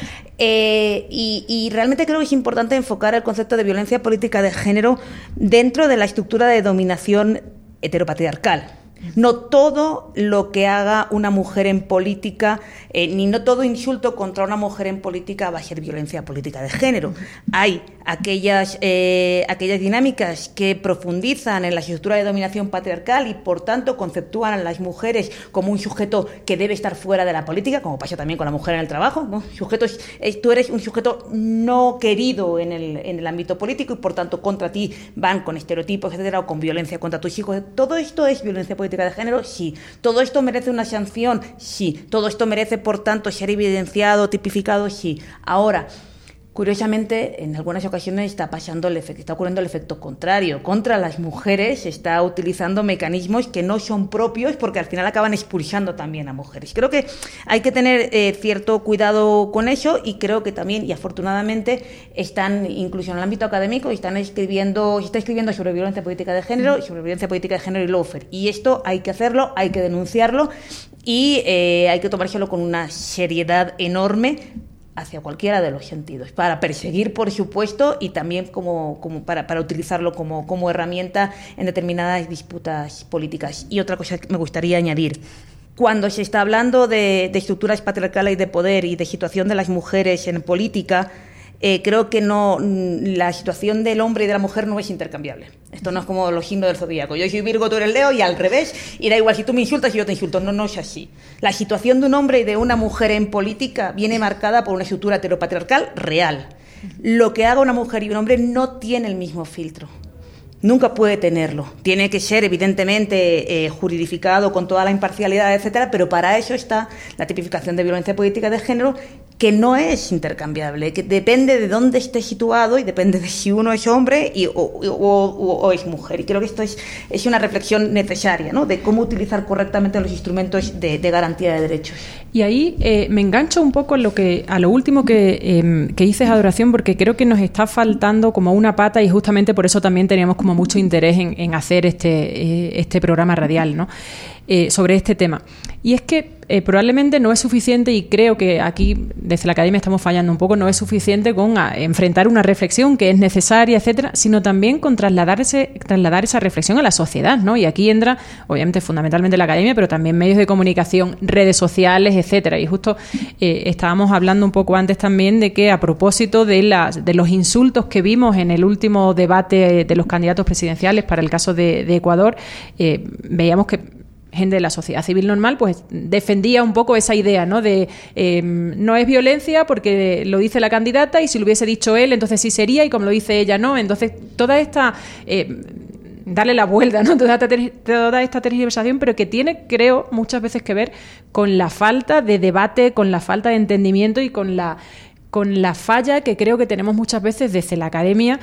y realmente creo que es importante enfocar el concepto de violencia política de género dentro de la estructura de dominación heteropatriarcal. No todo lo que haga una mujer en política, ni no todo insulto contra una mujer en política va a ser violencia política de género. Hay aquellas dinámicas que profundizan en la estructura de dominación patriarcal y, por tanto, conceptúan a las mujeres como un sujeto que debe estar fuera de la política, como pasa también con la mujer en el trabajo, ¿no? Tú eres un sujeto no querido en el ámbito político, y, por tanto, contra ti van con estereotipos, etcétera, o con violencia contra tus hijos. Todo esto es violencia política de género, sí. Todo esto merece una sanción, sí. Todo esto merece, por tanto, ser evidenciado, tipificado, sí. Ahora, Curiosamente, en algunas ocasiones está ocurriendo el efecto contrario. Contra las mujeres se está utilizando mecanismos que no son propios porque al final acaban expulsando también a mujeres. Creo que hay que tener cierto cuidado con eso y creo que también, y afortunadamente, incluso en el ámbito académico, se está escribiendo sobre violencia política de género y sobre violencia política de género y lawfare. Y esto hay que hacerlo, hay que denunciarlo y hay que tomárselo con una seriedad enorme hacia cualquiera de los sentidos, para perseguir, por supuesto, y también para utilizarlo como herramienta en determinadas disputas políticas. Y otra cosa que me gustaría añadir: cuando se está hablando de estructuras patriarcales y de poder y de situación de las mujeres en política, creo que la situación del hombre y de la mujer no es intercambiable. Esto no es como los signos del zodíaco. Yo soy Virgo, tú eres Leo, y al revés, y da igual si tú me insultas y yo te insulto. No es así. La situación de un hombre y de una mujer en política viene marcada por una estructura heteropatriarcal real. Lo que haga una mujer y un hombre no tiene el mismo filtro. Nunca puede tenerlo. Tiene que ser, evidentemente, juridificado con toda la imparcialidad, etcétera, pero para eso está la tipificación de violencia política de género, que no es intercambiable, que depende de dónde esté situado y depende de si uno es hombre o es mujer. Y creo que esto es una reflexión necesaria, ¿no?, de cómo utilizar correctamente los instrumentos de garantía de derechos. Y ahí me engancho un poco a lo último que dices, Adoración, porque creo que nos está faltando como una pata y justamente por eso también teníamos como mucho interés en hacer este programa radial, ¿no?, sobre este tema. Y es que probablemente no es suficiente, y creo que aquí desde la Academia estamos fallando un poco, no es suficiente con enfrentar una reflexión que es necesaria, etcétera, sino también con trasladar esa reflexión a la sociedad, ¿no? Y aquí entra, obviamente, fundamentalmente la Academia, pero también medios de comunicación, redes sociales, etcétera. Y justo estábamos hablando un poco antes también de que, a propósito de los insultos que vimos en el último debate de los candidatos presidenciales para el caso de Ecuador, veíamos que gente de la sociedad civil normal pues defendía un poco esa idea, ¿no?, de no es violencia porque lo dice la candidata, y si lo hubiese dicho él entonces sí sería, y como lo dice ella no. Entonces toda esta darle la vuelta, ¿no?, toda esta tergiversación, pero que tiene, creo, muchas veces que ver con la falta de debate, con la falta de entendimiento y con la falla que creo que tenemos muchas veces desde la Academia,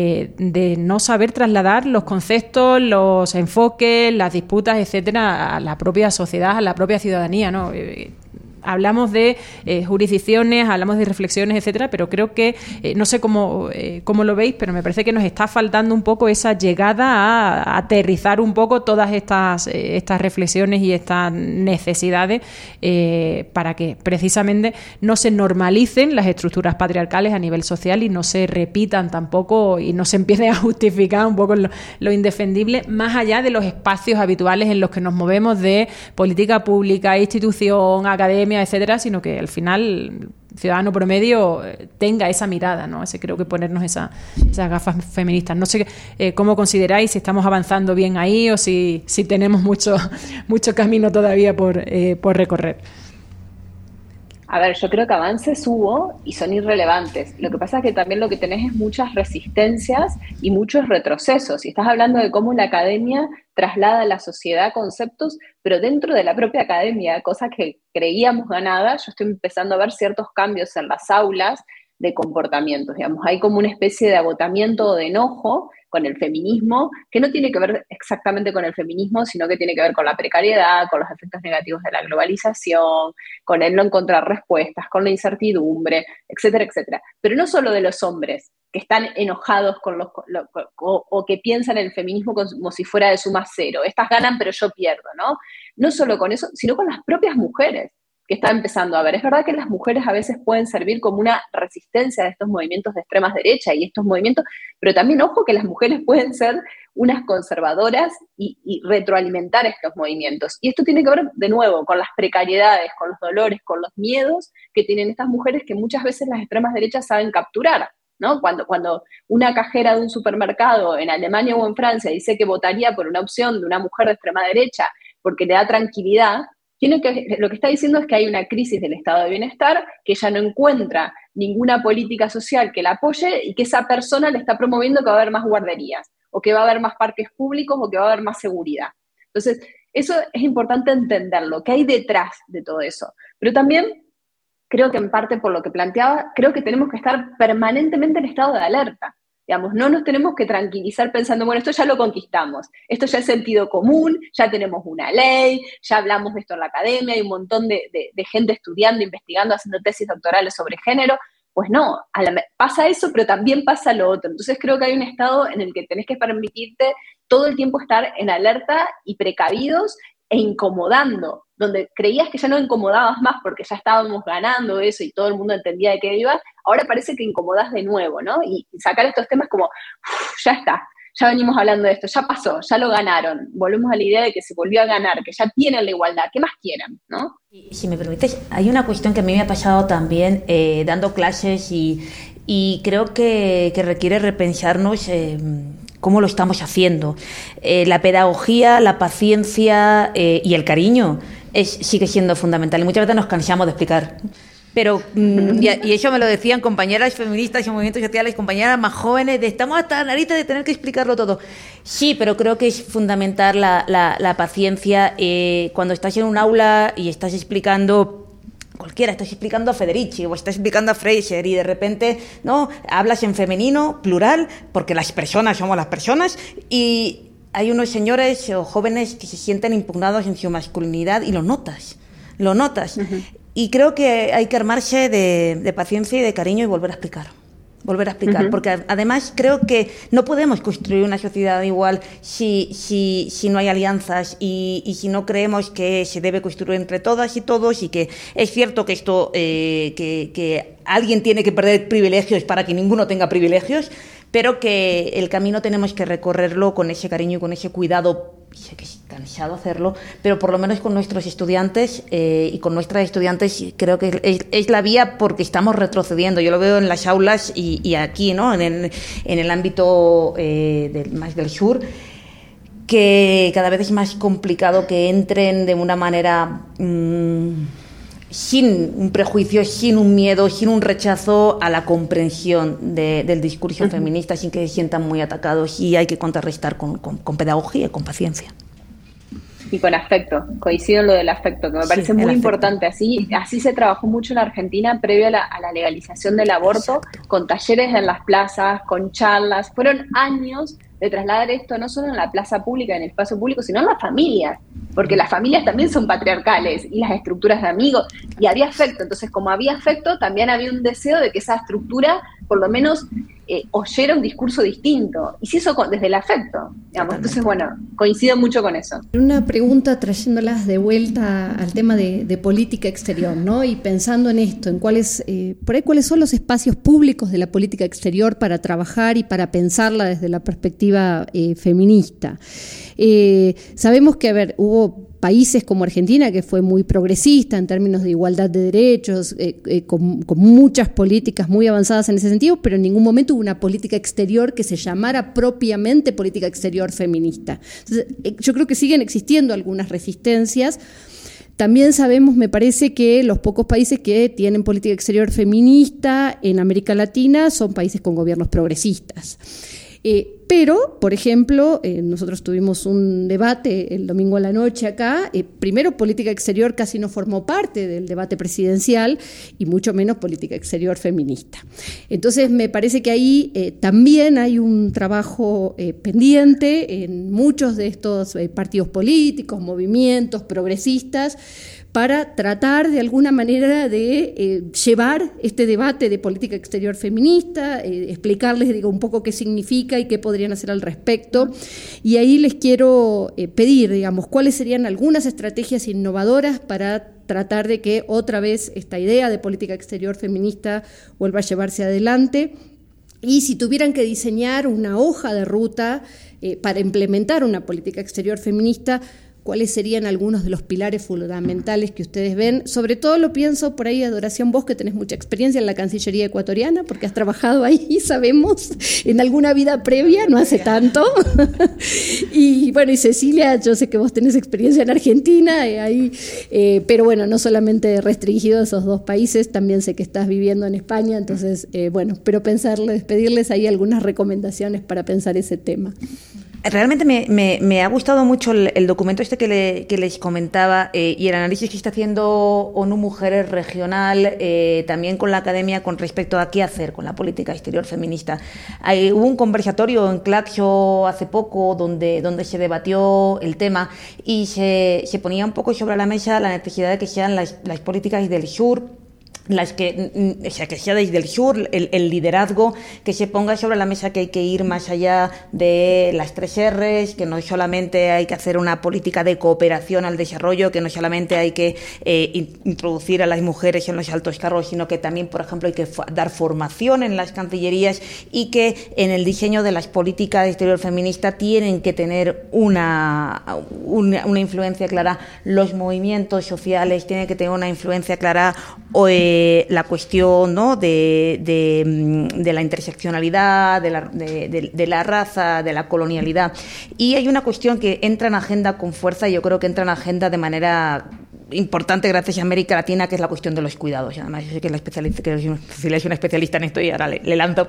de no saber trasladar los conceptos, los enfoques, las disputas, etcétera, a la propia sociedad, a la propia ciudadanía, ¿no? Hablamos de jurisdicciones, hablamos de reflexiones, etcétera, pero creo que, no sé cómo lo veis, pero me parece que nos está faltando un poco esa llegada a aterrizar un poco todas estas reflexiones y estas necesidades, para que precisamente no se normalicen las estructuras patriarcales a nivel social y no se repitan tampoco y no se empiece a justificar un poco lo indefendible, más allá de los espacios habituales en los que nos movemos de política pública, institución, academia, etcétera, sino que al final el ciudadano promedio tenga esa mirada, ¿no? Creo que ponernos esas gafas feministas. No sé cómo consideráis, si estamos avanzando bien ahí o si tenemos mucho camino todavía por recorrer. A ver, yo creo que avances hubo y son irrelevantes. Lo que pasa es que también lo que tenés es muchas resistencias y muchos retrocesos. Y estás hablando de cómo la academia traslada a la sociedad conceptos, pero dentro de la propia academia, cosas que creíamos ganadas. Yo estoy empezando a ver ciertos cambios en las aulas de comportamientos, digamos. Hay como una especie de agotamiento o de enojo con el feminismo, que no tiene que ver exactamente con el feminismo, sino que tiene que ver con la precariedad, con los efectos negativos de la globalización, con el no encontrar respuestas, con la incertidumbre, etcétera, etcétera. Pero no solo de los hombres que están enojados o que piensan el feminismo como si fuera de suma cero. Estas ganan, pero yo pierdo, ¿no? No solo con eso, sino con las propias mujeres que están empezando a ver. Es verdad que las mujeres a veces pueden servir como una resistencia a estos movimientos de extrema derecha y estos movimientos, pero también, ojo, que las mujeres pueden ser unas conservadoras y retroalimentar estos movimientos. Y esto tiene que ver, de nuevo, con las precariedades, con los dolores, con los miedos que tienen estas mujeres que muchas veces las extremas derechas saben capturar, ¿no? Cuando una cajera de un supermercado en Alemania o en Francia dice que votaría por una opción de una mujer de extrema derecha porque le da tranquilidad, lo que está diciendo es que hay una crisis del estado de bienestar, que ella no encuentra ninguna política social que la apoye y que esa persona le está promoviendo que va a haber más guarderías, o que va a haber más parques públicos, o que va a haber más seguridad. Entonces, eso es importante entenderlo, que hay detrás de todo eso. Pero también creo que en parte por lo que planteaba, creo que tenemos que estar permanentemente en estado de alerta. Digamos, no nos tenemos que tranquilizar pensando, bueno, esto ya lo conquistamos, esto ya es sentido común, ya tenemos una ley, ya hablamos de esto en la academia, hay un montón de gente estudiando, investigando, haciendo tesis doctorales sobre género. Pues no, pasa eso, pero también pasa lo otro. Entonces creo que hay un estado en el que tenés que permitirte todo el tiempo estar en alerta y precavidos e incomodando, donde creías que ya no incomodabas más porque ya estábamos ganando eso y todo el mundo entendía de qué iba, ahora parece que incomodás de nuevo, ¿no? Y sacar estos temas como, ya está, ya venimos hablando de esto, ya pasó, ya lo ganaron, volvemos a la idea de que se volvió a ganar, que ya tienen la igualdad, ¿qué más quieren, no? Si me permites, hay una cuestión que a mí me ha pasado también dando clases y creo que requiere repensarnos cómo lo estamos haciendo. La pedagogía, la paciencia y el cariño sigue siendo fundamental y muchas veces nos cansamos de explicar. Pero, y eso me lo decían compañeras feministas y movimientos sociales, compañeras más jóvenes, estamos hasta la nariz de tener que explicarlo todo. Sí, pero creo que es fundamental la paciencia cuando estás en un aula y estás explicando cualquiera, estás explicando a Federici o estás explicando a Fraser y de repente no hablas en femenino, plural, porque las personas somos las personas y hay unos señores o jóvenes que se sienten impugnados en su masculinidad y lo notas. Uh-huh. Y creo que hay que armarse de paciencia y de cariño y volver a explicar, uh-huh. Porque además creo que no podemos construir una sociedad igual si no hay alianzas y si no creemos que se debe construir entre todas y todos y que es cierto que esto que alguien tiene que perder privilegios para que ninguno tenga privilegios, pero que el camino tenemos que recorrerlo con ese cariño y con ese cuidado. Sé que es cansado hacerlo, pero por lo menos con nuestros estudiantes y con nuestras estudiantes creo que es la vía porque estamos retrocediendo. Yo lo veo en las aulas y aquí, ¿no? en el ámbito más del sur, que cada vez es más complicado que entren de una manera sin un prejuicio, sin un miedo, sin un rechazo a la comprensión del discurso uh-huh. feminista, sin que se sientan muy atacados, y hay que contrarrestar con pedagogía y con paciencia. Y con afecto, coincido en lo del afecto, que me parece muy importante. Así se trabajó mucho en Argentina previo a la legalización del aborto, exacto. Con talleres en las plazas, con charlas. Fueron años de trasladar esto no solo en la plaza pública, en el espacio público, sino en las familias, porque las familias también son patriarcales y las estructuras de amigos, y había afecto. Entonces, como había afecto, también había un deseo de que esa estructura, por lo menos, oyera un discurso distinto, y si eso desde el afecto, digamos. Entonces, bueno, coincido mucho con eso. Una pregunta trayéndolas de vuelta al tema de política exterior, ¿no? Y pensando en esto, en cuáles son los espacios públicos de la política exterior para trabajar y para pensarla desde la perspectiva feminista. Sabemos que, hubo países como Argentina, que fue muy progresista en términos de igualdad de derechos, con muchas políticas muy avanzadas en ese sentido, pero en ningún momento hubo una política exterior que se llamara propiamente política exterior feminista. Entonces, yo creo que siguen existiendo algunas resistencias. También sabemos, me parece, que los pocos países que tienen política exterior feminista en América Latina son países con gobiernos progresistas. Pero, por ejemplo, nosotros tuvimos un debate el domingo a la noche acá. Primero, política exterior casi no formó parte del debate presidencial y mucho menos política exterior feminista. Entonces, me parece que ahí también hay un trabajo pendiente en muchos de estos partidos políticos, movimientos progresistas, para tratar de alguna manera de llevar este debate de política exterior feminista, explicarles un poco qué significa y qué podrían hacer al respecto. Y ahí les quiero pedir, cuáles serían algunas estrategias innovadoras para tratar de que otra vez esta idea de política exterior feminista vuelva a llevarse adelante. Y si tuvieran que diseñar una hoja de ruta para implementar una política exterior feminista, ¿cuáles serían algunos de los pilares fundamentales que ustedes ven? Sobre todo lo pienso por ahí, Adoración, vos que tenés mucha experiencia en la Cancillería ecuatoriana, porque has trabajado ahí, sabemos, en alguna vida previa, no hace tanto. Y bueno, y Cecilia, yo sé que vos tenés experiencia en Argentina, pero bueno, no solamente restringido a esos dos países, también sé que estás viviendo en España, entonces, pero pedirles ahí algunas recomendaciones para pensar ese tema. Realmente me ha gustado mucho el documento este que les comentaba y el análisis que está haciendo ONU Mujeres regional, también con la academia con respecto a qué hacer con la política exterior feminista. Hubo un conversatorio en Claxo hace poco donde se debatió el tema y se ponía un poco sobre la mesa la necesidad de que sean las políticas del sur, que sea desde el sur el liderazgo, que se ponga sobre la mesa que hay que ir más allá de las 3 R's, que no solamente hay que hacer una política de cooperación al desarrollo, que no solamente hay que introducir a las mujeres en los altos cargos, sino que también, por ejemplo, hay que dar formación en las cancillerías y que en el diseño de las políticas de exterior feminista tienen que tener una influencia clara los movimientos sociales, tienen que tener una influencia clara la cuestión, ¿no?, de la interseccionalidad, de la raza, de la colonialidad. Y hay una cuestión que entra en agenda con fuerza, y yo creo que entra en agenda de manera importante gracias a América Latina, que es la cuestión de los cuidados. Además, yo sé que Cecilia es una especialista en esto y ahora le lanzo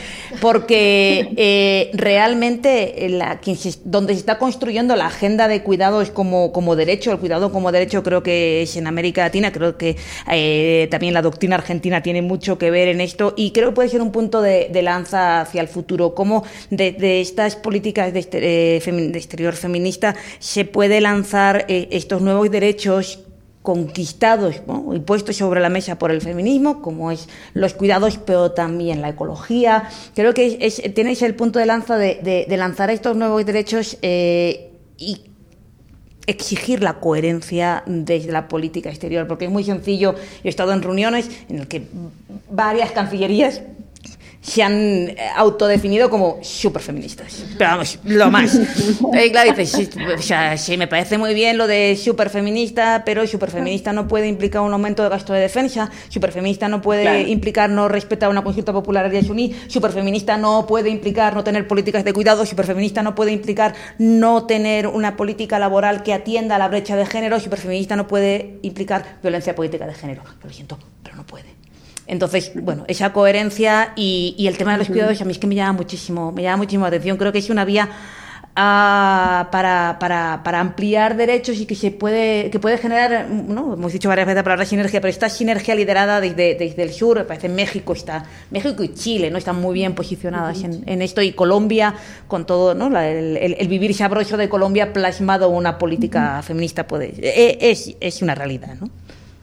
porque realmente donde se está construyendo la agenda de cuidados como derecho, el cuidado como derecho, creo que es en América Latina. Creo que también la doctrina argentina tiene mucho que ver en esto, y creo que puede ser un punto de lanza hacia el futuro, cómo de estas políticas de exterior feminista se puede lanzar estos nuevos derechos conquistados, ¿no?, y puestos sobre la mesa por el feminismo, como es los cuidados, pero también la ecología. Creo que tenéis el punto de lanza de lanzar estos nuevos derechos y exigir la coherencia desde la política exterior, porque es muy sencillo. Yo he estado en reuniones en las que varias cancillerías se han autodefinido como superfeministas. Pero vamos, lo más. Claro, dices, sí, me parece muy bien lo de superfeminista, pero superfeminista no puede implicar un aumento de gasto de defensa, superfeminista no puede implicar no respetar una consulta popular de Yasuní, superfeminista no puede implicar no tener políticas de cuidado, superfeminista no puede implicar no tener una política laboral que atienda a la brecha de género, superfeminista no puede implicar violencia política de género. Lo siento, pero no puede. Entonces, bueno, esa coherencia y el tema de los cuidados a mí es que me llama muchísimo la atención. Creo que es una vía para ampliar derechos y que puede generar, ¿no?, hemos dicho varias veces la palabra sinergia, pero esta sinergia liderada desde el sur. Me parece México y Chile, ¿no?, están muy bien posicionadas en esto, y Colombia con todo, ¿no?, el vivir sabroso de Colombia plasmado en una política feminista es una realidad, ¿no?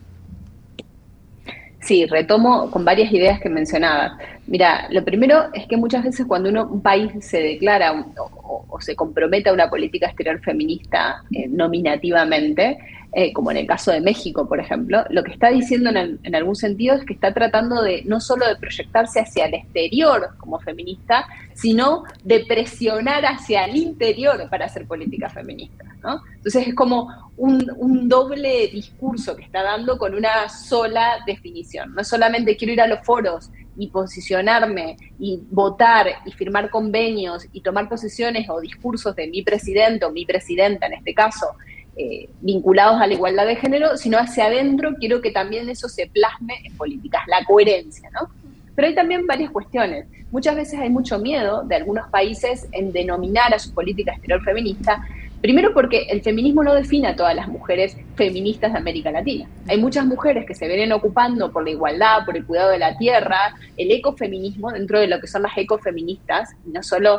Sí, retomo con varias ideas que mencionabas. Mira, lo primero es que muchas veces cuando un país se declara o se compromete a una política exterior feminista nominativamente, como en el caso de México, por ejemplo, lo que está diciendo en algún sentido es que está tratando de no solo de proyectarse hacia el exterior como feminista, sino de presionar hacia el interior para hacer política feminista, ¿no? Entonces es como un doble discurso que está dando con una sola definición. No solamente quiero ir a los foros y posicionarme y votar y firmar convenios y tomar posiciones o discursos de mi presidente o mi presidenta en este caso, vinculados a la igualdad de género, sino hacia adentro quiero que también eso se plasme en políticas, la coherencia, ¿no? Pero hay también varias cuestiones. Muchas veces hay mucho miedo de algunos países en denominar a su política exterior feminista, primero porque el feminismo no define a todas las mujeres feministas de América Latina. Hay muchas mujeres que se vienen ocupando por la igualdad, por el cuidado de la tierra, el ecofeminismo dentro de lo que son las ecofeministas, no solo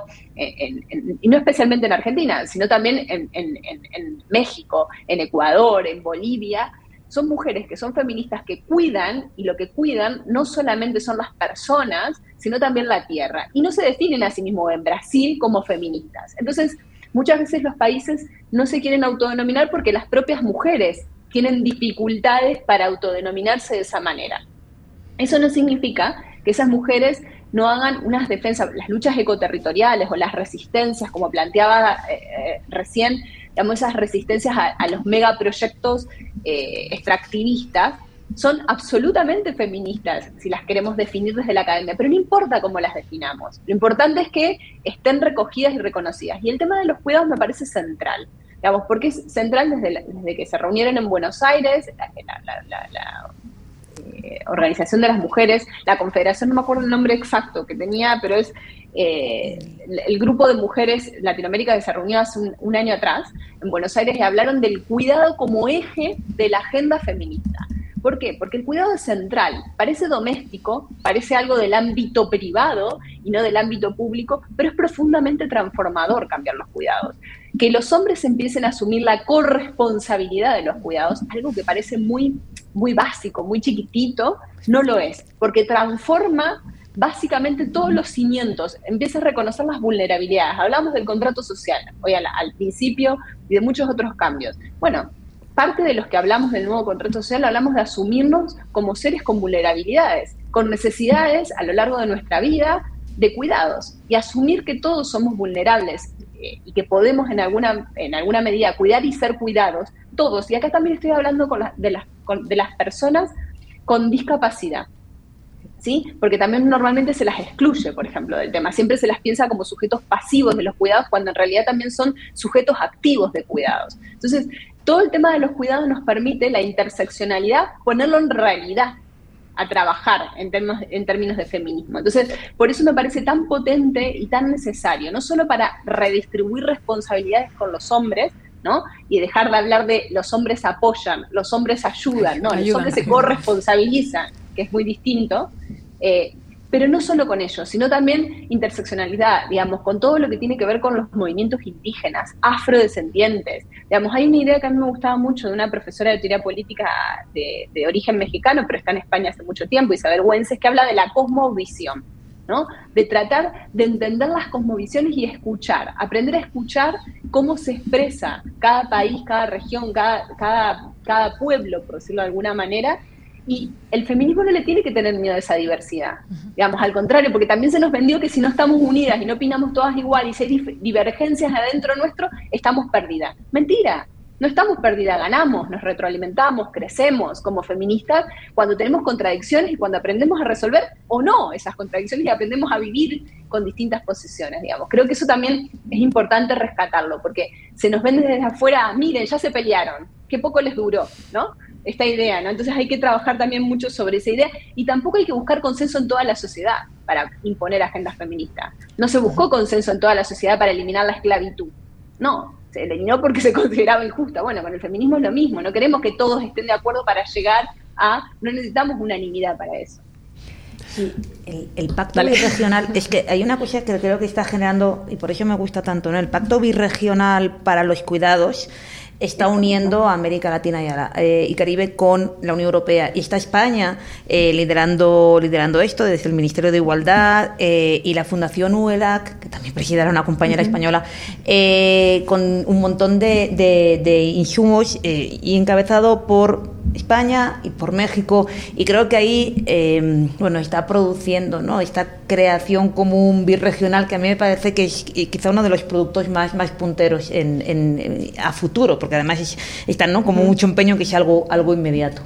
y no especialmente en Argentina, sino también en México, en Ecuador, en Bolivia. Son mujeres que son feministas que cuidan, y lo que cuidan no solamente son las personas, sino también la tierra. Y no se definen a sí mismos en Brasil como feministas. Entonces, muchas veces los países no se quieren autodenominar porque las propias mujeres tienen dificultades para autodenominarse de esa manera. Eso no significa que esas mujeres no hagan unas defensas, las luchas ecoterritoriales o las resistencias, como planteaba recién, digamos, esas resistencias a los megaproyectos extractivistas, son absolutamente feministas si las queremos definir desde la academia, pero no importa cómo las definamos. Lo importante es que estén recogidas y reconocidas. Y el tema de los cuidados me parece central, digamos, porque es central desde que se reunieron en Buenos Aires, la Organización de las Mujeres, la Confederación, no me acuerdo el nombre exacto que tenía, pero es el grupo de mujeres Latinoamérica que se reunió hace un año atrás en Buenos Aires y hablaron del cuidado como eje de la agenda feminista. ¿Por qué? Porque el cuidado es central, parece doméstico, parece algo del ámbito privado y no del ámbito público, pero es profundamente transformador cambiar los cuidados. Que los hombres empiecen a asumir la corresponsabilidad de los cuidados, algo que parece muy, muy básico, muy chiquitito, no lo es, porque transforma básicamente todos los cimientos, empieza a reconocer las vulnerabilidades. Hablamos del contrato social hoy al principio y de muchos otros cambios. Bueno, parte de los que hablamos del nuevo contrato social, hablamos de asumirnos como seres con vulnerabilidades, con necesidades a lo largo de nuestra vida de cuidados, y asumir que todos somos vulnerables y que podemos en alguna medida cuidar y ser cuidados, todos. Y acá también estoy hablando de las personas con discapacidad, ¿sí? Porque también normalmente se las excluye, por ejemplo, del tema. Siempre se las piensa como sujetos pasivos de los cuidados, cuando en realidad también son sujetos activos de cuidados. Entonces, todo el tema de los cuidados nos permite la interseccionalidad, ponerlo en realidad, a trabajar en términos de feminismo. Entonces, por eso me parece tan potente y tan necesario, no solo para redistribuir responsabilidades con los hombres, ¿no? Y dejar de hablar de los hombres apoyan, los hombres ayudan, ¿no? Los hombres se corresponsabilizan, que es muy distinto, pero no solo con ellos, sino también interseccionalidad, digamos, con todo lo que tiene que ver con los movimientos indígenas, afrodescendientes. Digamos, hay una idea que a mí me gustaba mucho de una profesora de teoría política de origen mexicano, pero está en España hace mucho tiempo, Isabel Güences, que habla de la cosmovisión, ¿no? De tratar de entender las cosmovisiones y escuchar, aprender a escuchar cómo se expresa cada país, cada región, cada pueblo, por decirlo de alguna manera. Y el feminismo no le tiene que tener miedo a esa diversidad, digamos, al contrario, porque también se nos vendió que si no estamos unidas y no opinamos todas igual y si hay divergencias adentro nuestro, estamos perdidas. Mentira, no estamos perdidas, ganamos, nos retroalimentamos, crecemos como feministas cuando tenemos contradicciones y cuando aprendemos a resolver o no esas contradicciones y aprendemos a vivir con distintas posiciones, digamos. Creo que eso también es importante rescatarlo, porque se nos vende desde afuera, miren, ya se pelearon, qué poco les duró, ¿no? Esta idea, ¿no? Entonces hay que trabajar también mucho sobre esa idea y tampoco hay que buscar consenso en toda la sociedad para imponer agendas feministas. No se buscó consenso en toda la sociedad para eliminar la esclavitud. No, se eliminó porque se consideraba injusta. Bueno, con el feminismo es lo mismo. No queremos que todos estén de acuerdo para llegar no necesitamos unanimidad para eso. Sí, el pacto birregional, es que hay una cosa que creo que está generando, y por eso me gusta tanto, ¿no? El pacto birregional para los cuidados está uniendo a América Latina y Caribe con la Unión Europea, y está España liderando esto desde el Ministerio de Igualdad y la Fundación UELAC, que también preside una compañera española, con un montón de insumos y encabezado por España y por México, y creo que ahí está produciendo, ¿no?, esta creación común birregional que a mí me parece que es quizá uno de los productos más punteros a futuro, porque además están, ¿no?, como mucho empeño en que sea algo inmediato.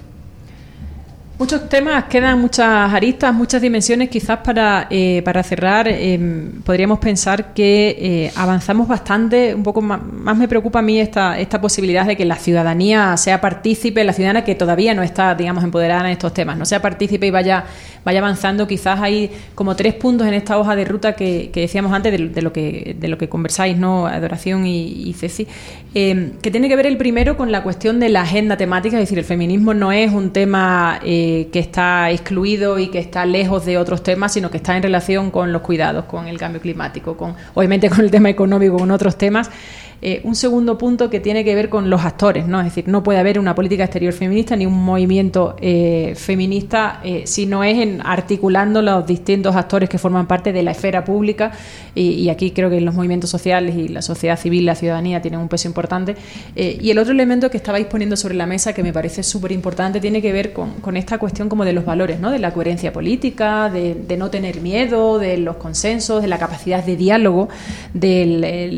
Muchos temas, quedan muchas aristas, muchas dimensiones. Quizás para cerrar, podríamos pensar que avanzamos bastante. Un poco más me preocupa a mí esta posibilidad de que la ciudadanía sea partícipe, la ciudadana que todavía no está, digamos, empoderada en estos temas, no sea partícipe y vaya avanzando. Quizás hay como 3 puntos en esta hoja de ruta que decíamos antes de lo que conversáis, ¿no?, Adoración y Ceci, que tiene que ver el primero con la cuestión de la agenda temática. Es decir, el feminismo no es un tema que está excluido y que está lejos de otros temas, sino que está en relación con los cuidados, con el cambio climático, obviamente con el tema económico, con otros temas. Un segundo punto que tiene que ver con los actores, ¿no? Es decir, no puede haber una política exterior feminista ni un movimiento feminista si no es articulando los distintos actores que forman parte de la esfera pública, y aquí creo que los movimientos sociales y la sociedad civil, la ciudadanía, tienen un peso importante. Y el otro elemento que estabais poniendo sobre la mesa, que me parece súper importante, tiene que ver con esta cuestión como de los valores, ¿no?, de la coherencia política, de no tener miedo, de los consensos, de la capacidad de diálogo,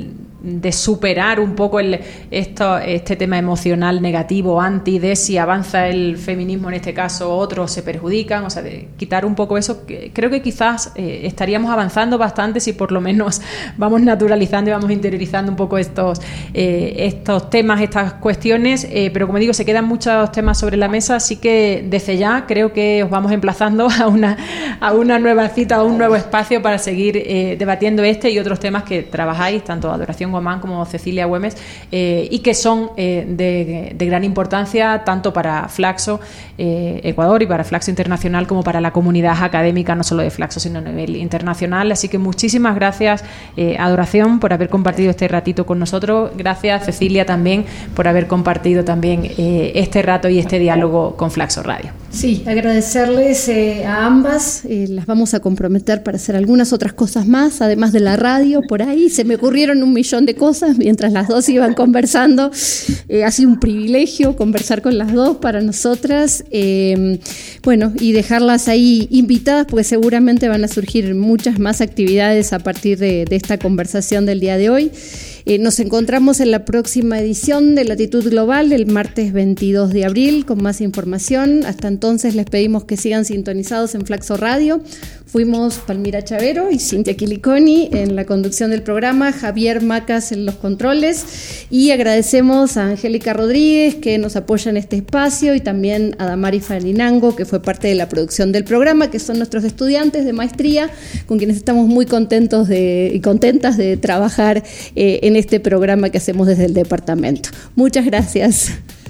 superar un poco este tema emocional negativo, de si avanza el feminismo en este caso, otros se perjudican, o sea, de quitar un poco eso. Creo que quizás estaríamos avanzando bastante si por lo menos vamos naturalizando y vamos interiorizando un poco estos temas, estas cuestiones, pero como digo, se quedan muchos temas sobre la mesa, así que desde ya creo que os vamos emplazando a una nueva cita, a un nuevo espacio para seguir debatiendo este y otros temas que trabajáis, tanto Adoración Guamán como Cecilia Güemes, y que son de gran importancia tanto para Flaxo Ecuador y para Flaxo Internacional como para la comunidad académica, no solo de Flaxo, sino a nivel internacional. Así que muchísimas gracias, Adoración, por haber compartido este ratito con nosotros. Gracias, Cecilia, también por haber compartido también este rato y este diálogo con Flaxo Radio. Sí, agradecerles a ambas. Las vamos a comprometer para hacer algunas otras cosas más, además de la radio, por ahí. Se me ocurrieron 1.000.000 de cosas mientras las dos iban conversando. Ha sido un privilegio conversar con las dos para nosotras. Bueno, y dejarlas ahí invitadas, porque seguramente van a surgir muchas más actividades a partir de esta conversación del día de hoy. Nos encontramos en la próxima edición de Latitud Global, el martes 22 de abril, con más información. Hasta entonces les pedimos que sigan sintonizados en Flaxo Radio. Fuimos Palmira Chavero y Cintia Quiliconi en la conducción del programa, Javier Macas en los controles, y agradecemos a Angélica Rodríguez, que nos apoya en este espacio, y también a Damari Farinango, que fue parte de la producción del programa, que son nuestros estudiantes de maestría, con quienes estamos muy contentos y contentas de trabajar en este programa que hacemos desde el departamento. Muchas gracias.